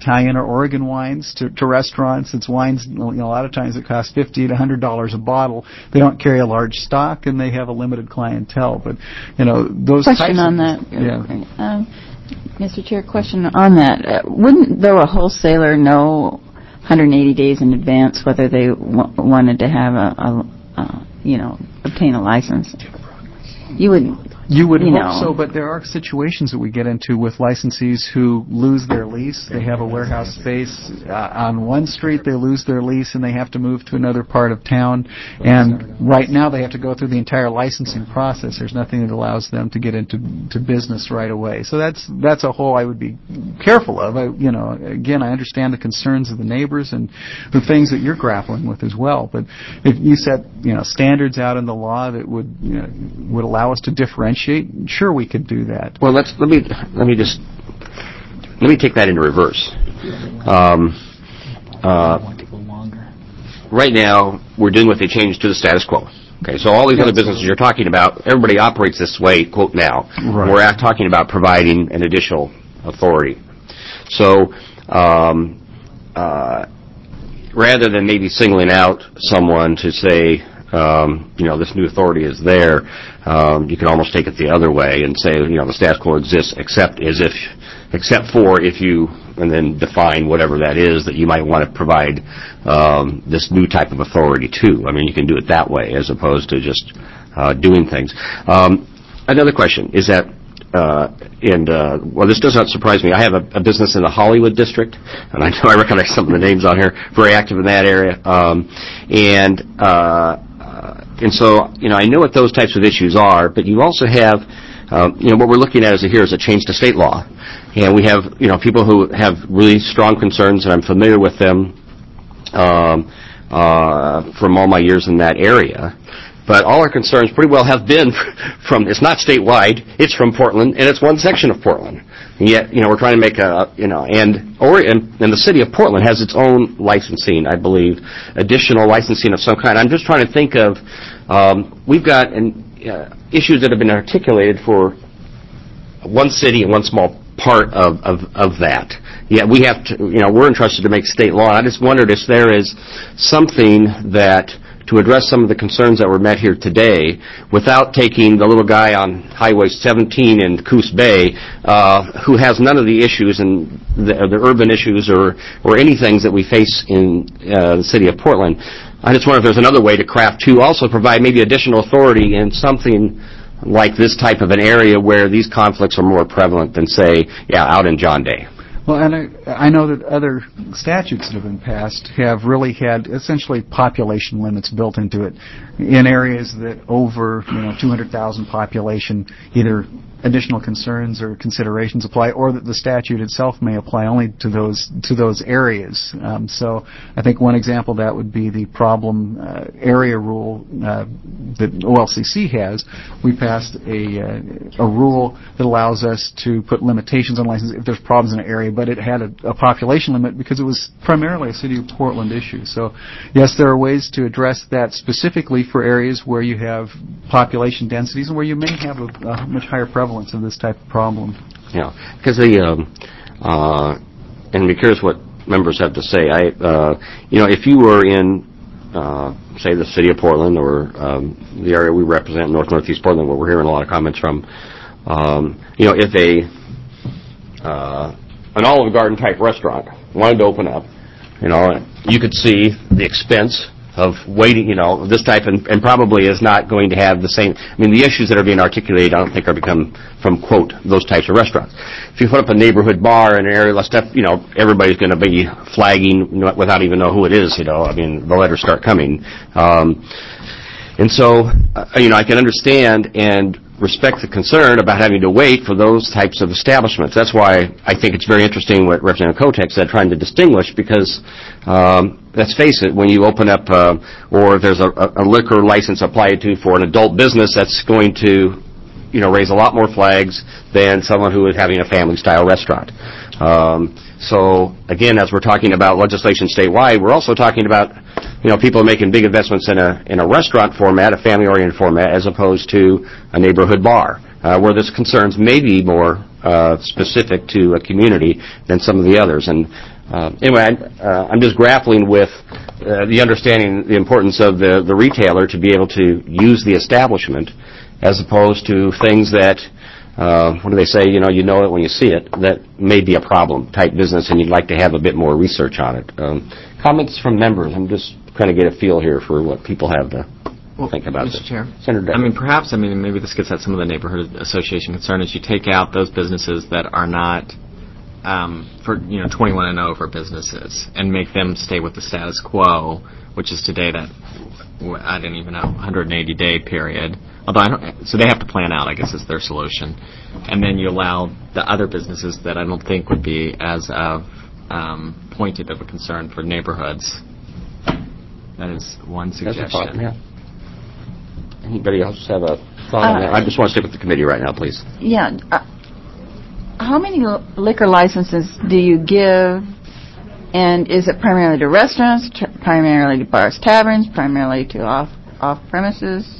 Italian or Oregon wines to restaurants. It's wines, a lot of times it costs $50 to $100 a bottle. They don't carry a large stock, and they have a limited clientele. But, those Question types on of, that. Yeah. Mr. Chair, question on that. Wouldn't, though, a wholesaler know 180 days in advance whether they wanted to have obtain a license? You wouldn't. You would hope so, but there are situations that we get into with licensees who lose their lease. They have a warehouse space on one street, they lose their lease, and they have to move to another part of town. And right now they have to go through the entire licensing process. There's nothing that allows them to get into business right away. So that's a whole I would be careful of. Again, I understand the concerns of the neighbors and the things that you're grappling with as well. But if you set standards out in the law that would allow us to differentiate, sure, we could do that. Well, let me take that into reverse. Right now, we're doing what they changed to the status quo. Okay, so all these other businesses you're talking about, everybody operates this way, quote, now. Right. We're talking about providing an additional authority. So, rather than maybe singling out someone to say, this new authority is there, you can almost take it the other way and say, the status quo exists except for if you, and then define whatever that is that you might want to provide this new type of authority to. I mean, you can do it that way as opposed to just doing things. Another question is that, this does not surprise me. I have a business in the Hollywood district, and I know I recognize some of the names on here, very active in that area. And so, I know what those types of issues are, but you also have, what we're looking at here is a change to state law. And we have, people who have really strong concerns, and I'm familiar with them from all my years in that area. But all our concerns pretty well have been from, it's not statewide, it's from Portland, and it's one section of Portland. And yet, we're trying to make and the city of Portland has its own licensing, I believe, additional licensing of some kind. I'm just trying to think of, we've got issues that have been articulated for one city and one small part of that. Yet we have to, we're entrusted to make state law. I just wondered if there is something that, to address some of the concerns that were met here today, without taking the little guy on Highway 17 in Coos Bay, who has none of the issues and the urban issues or anything that we face in the city of Portland. I just wonder if there's another way to craft to also provide maybe additional authority in something like this type of an area where these conflicts are more prevalent than, say, out in John Day. Well, and I know that other statutes that have been passed have really had essentially population limits built into it in areas that over 200,000 population, either additional concerns or considerations apply, or that the statute itself may apply only to those areas. So I think one example of that would be the problem area rule that OLCC has. We passed a rule that allows us to put limitations on license if there's problems in an area, but it had a population limit because it was primarily a City of Portland issue. So yes, there are ways to address that specifically for areas where you have population densities and where you may have a much higher prevalence of this type of problem. Yeah, because and I'm curious what members have to say. If you were in, say, the city of Portland or the area we represent, Northeast Portland, where we're hearing a lot of comments from, if an Olive Garden type restaurant wanted to open up, you could see the expense of waiting, this type, and probably is not going to have the same, the issues that are being articulated, I don't think are become from, quote, those types of restaurants. If you put up a neighborhood bar in an area, everybody's going to be flagging without even know who it is, the letters start coming. And so, I can understand and respect the concern about having to wait for those types of establishments. That's why I think it's very interesting what Representative Kotek said, trying to distinguish, because let's face it, when you open up or there's a liquor license applied to for an adult business, that's going to raise a lot more flags than someone who is having a family-style restaurant. So, again, as we're talking about legislation statewide, we're also talking about people making big investments in a restaurant format, a family-oriented format, as opposed to a neighborhood bar, where this concerns may be more specific to a community than some of the others. And Anyway, I'm just grappling with the understanding the importance of the retailer to be able to use the establishment as opposed to things that, what do they say, you know it when you see it, that may be a problem type business and you'd like to have a bit more research on it. Comments from members. I'm just trying to get a feel here for what people have to think about Mr. this. Chair. Senator Decker. Perhaps, maybe this gets at some of the neighborhood association concern is you take out those businesses that are not for 21 and over businesses and make them stay with the status quo, which is today that I didn't even know 180-day period. Although so they have to plan out, I guess, is their solution, and then you allow the other businesses that I don't think would be as pointed of a concern for neighborhoods. That is one suggestion. That's a thought, yeah. Anybody else have a thought on that? I just want to stick with the committee right now, please. Yeah. How many liquor licenses do you give, and is it primarily to restaurants, primarily to bars, taverns, primarily to off-premises?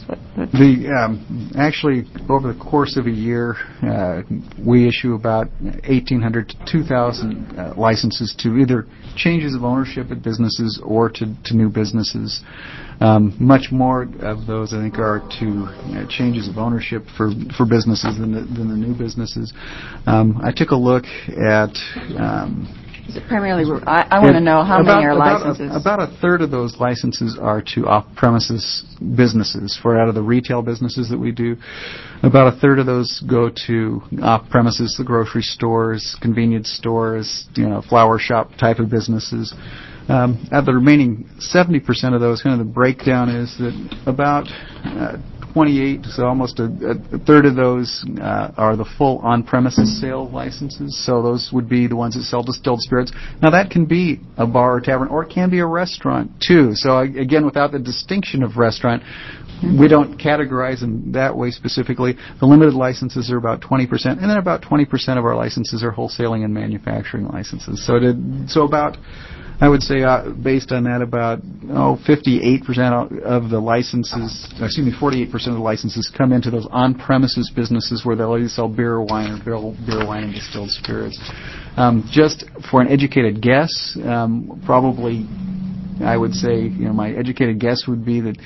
Actually, over the course of a year, we issue about 1,800 to 2,000 licenses to either changes of ownership at businesses or to new businesses. Much more of those, I think, are to changes of ownership for businesses than the new businesses. I took a look at... Is it primarily... I want to know how many are licenses. About a third of those licenses are to off-premises businesses. Out of the retail businesses that we do, about a third of those go to off-premises, the grocery stores, convenience stores, flower shop type of businesses. Of the remaining 70% of those, kind of the breakdown is that about 28, so almost a third of those are the full on-premises sale licenses. So those would be the ones that sell distilled spirits. Now that can be a bar or tavern, or it can be a restaurant too. So again, without the distinction of restaurant, we don't categorize them that way specifically. The limited licenses are about 20%, and then about 20% of our licenses are wholesaling and manufacturing licenses. So about, I would say, based on that, about 58% of the licenses, 48% of the licenses come into those on-premises businesses where they'll either sell beer or wine, or beer, wine, and distilled spirits. Just for an educated guess, probably, I would say, my educated guess would be that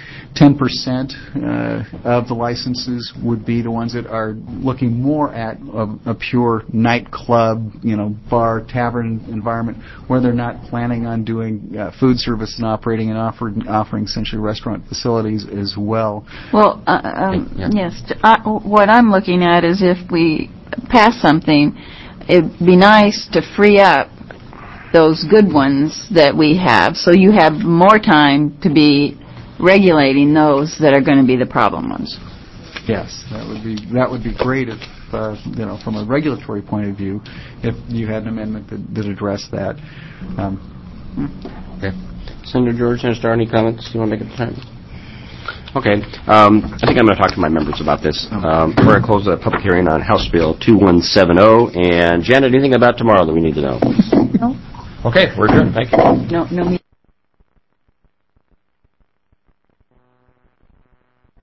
10% of the licenses would be the ones that are looking more at a pure nightclub, bar, tavern environment, where they're not planning on doing food service and operating and offering essentially restaurant facilities as well. Well, yes. What I'm looking at is if we pass something, it'd be nice to free up those good ones that we have, so you have more time to be regulating those that are going to be the problem ones. Yes, that would be great if from a regulatory point of view, if you had an amendment that addressed that. Okay, Senator George, Senator, any comments you want to make at the time? Okay, I think I'm going to talk to my members about this. We're going to close the public hearing on House Bill 2170. And Janet, anything about tomorrow that we need to know? No. Okay, we're adjourned. Thank you. No.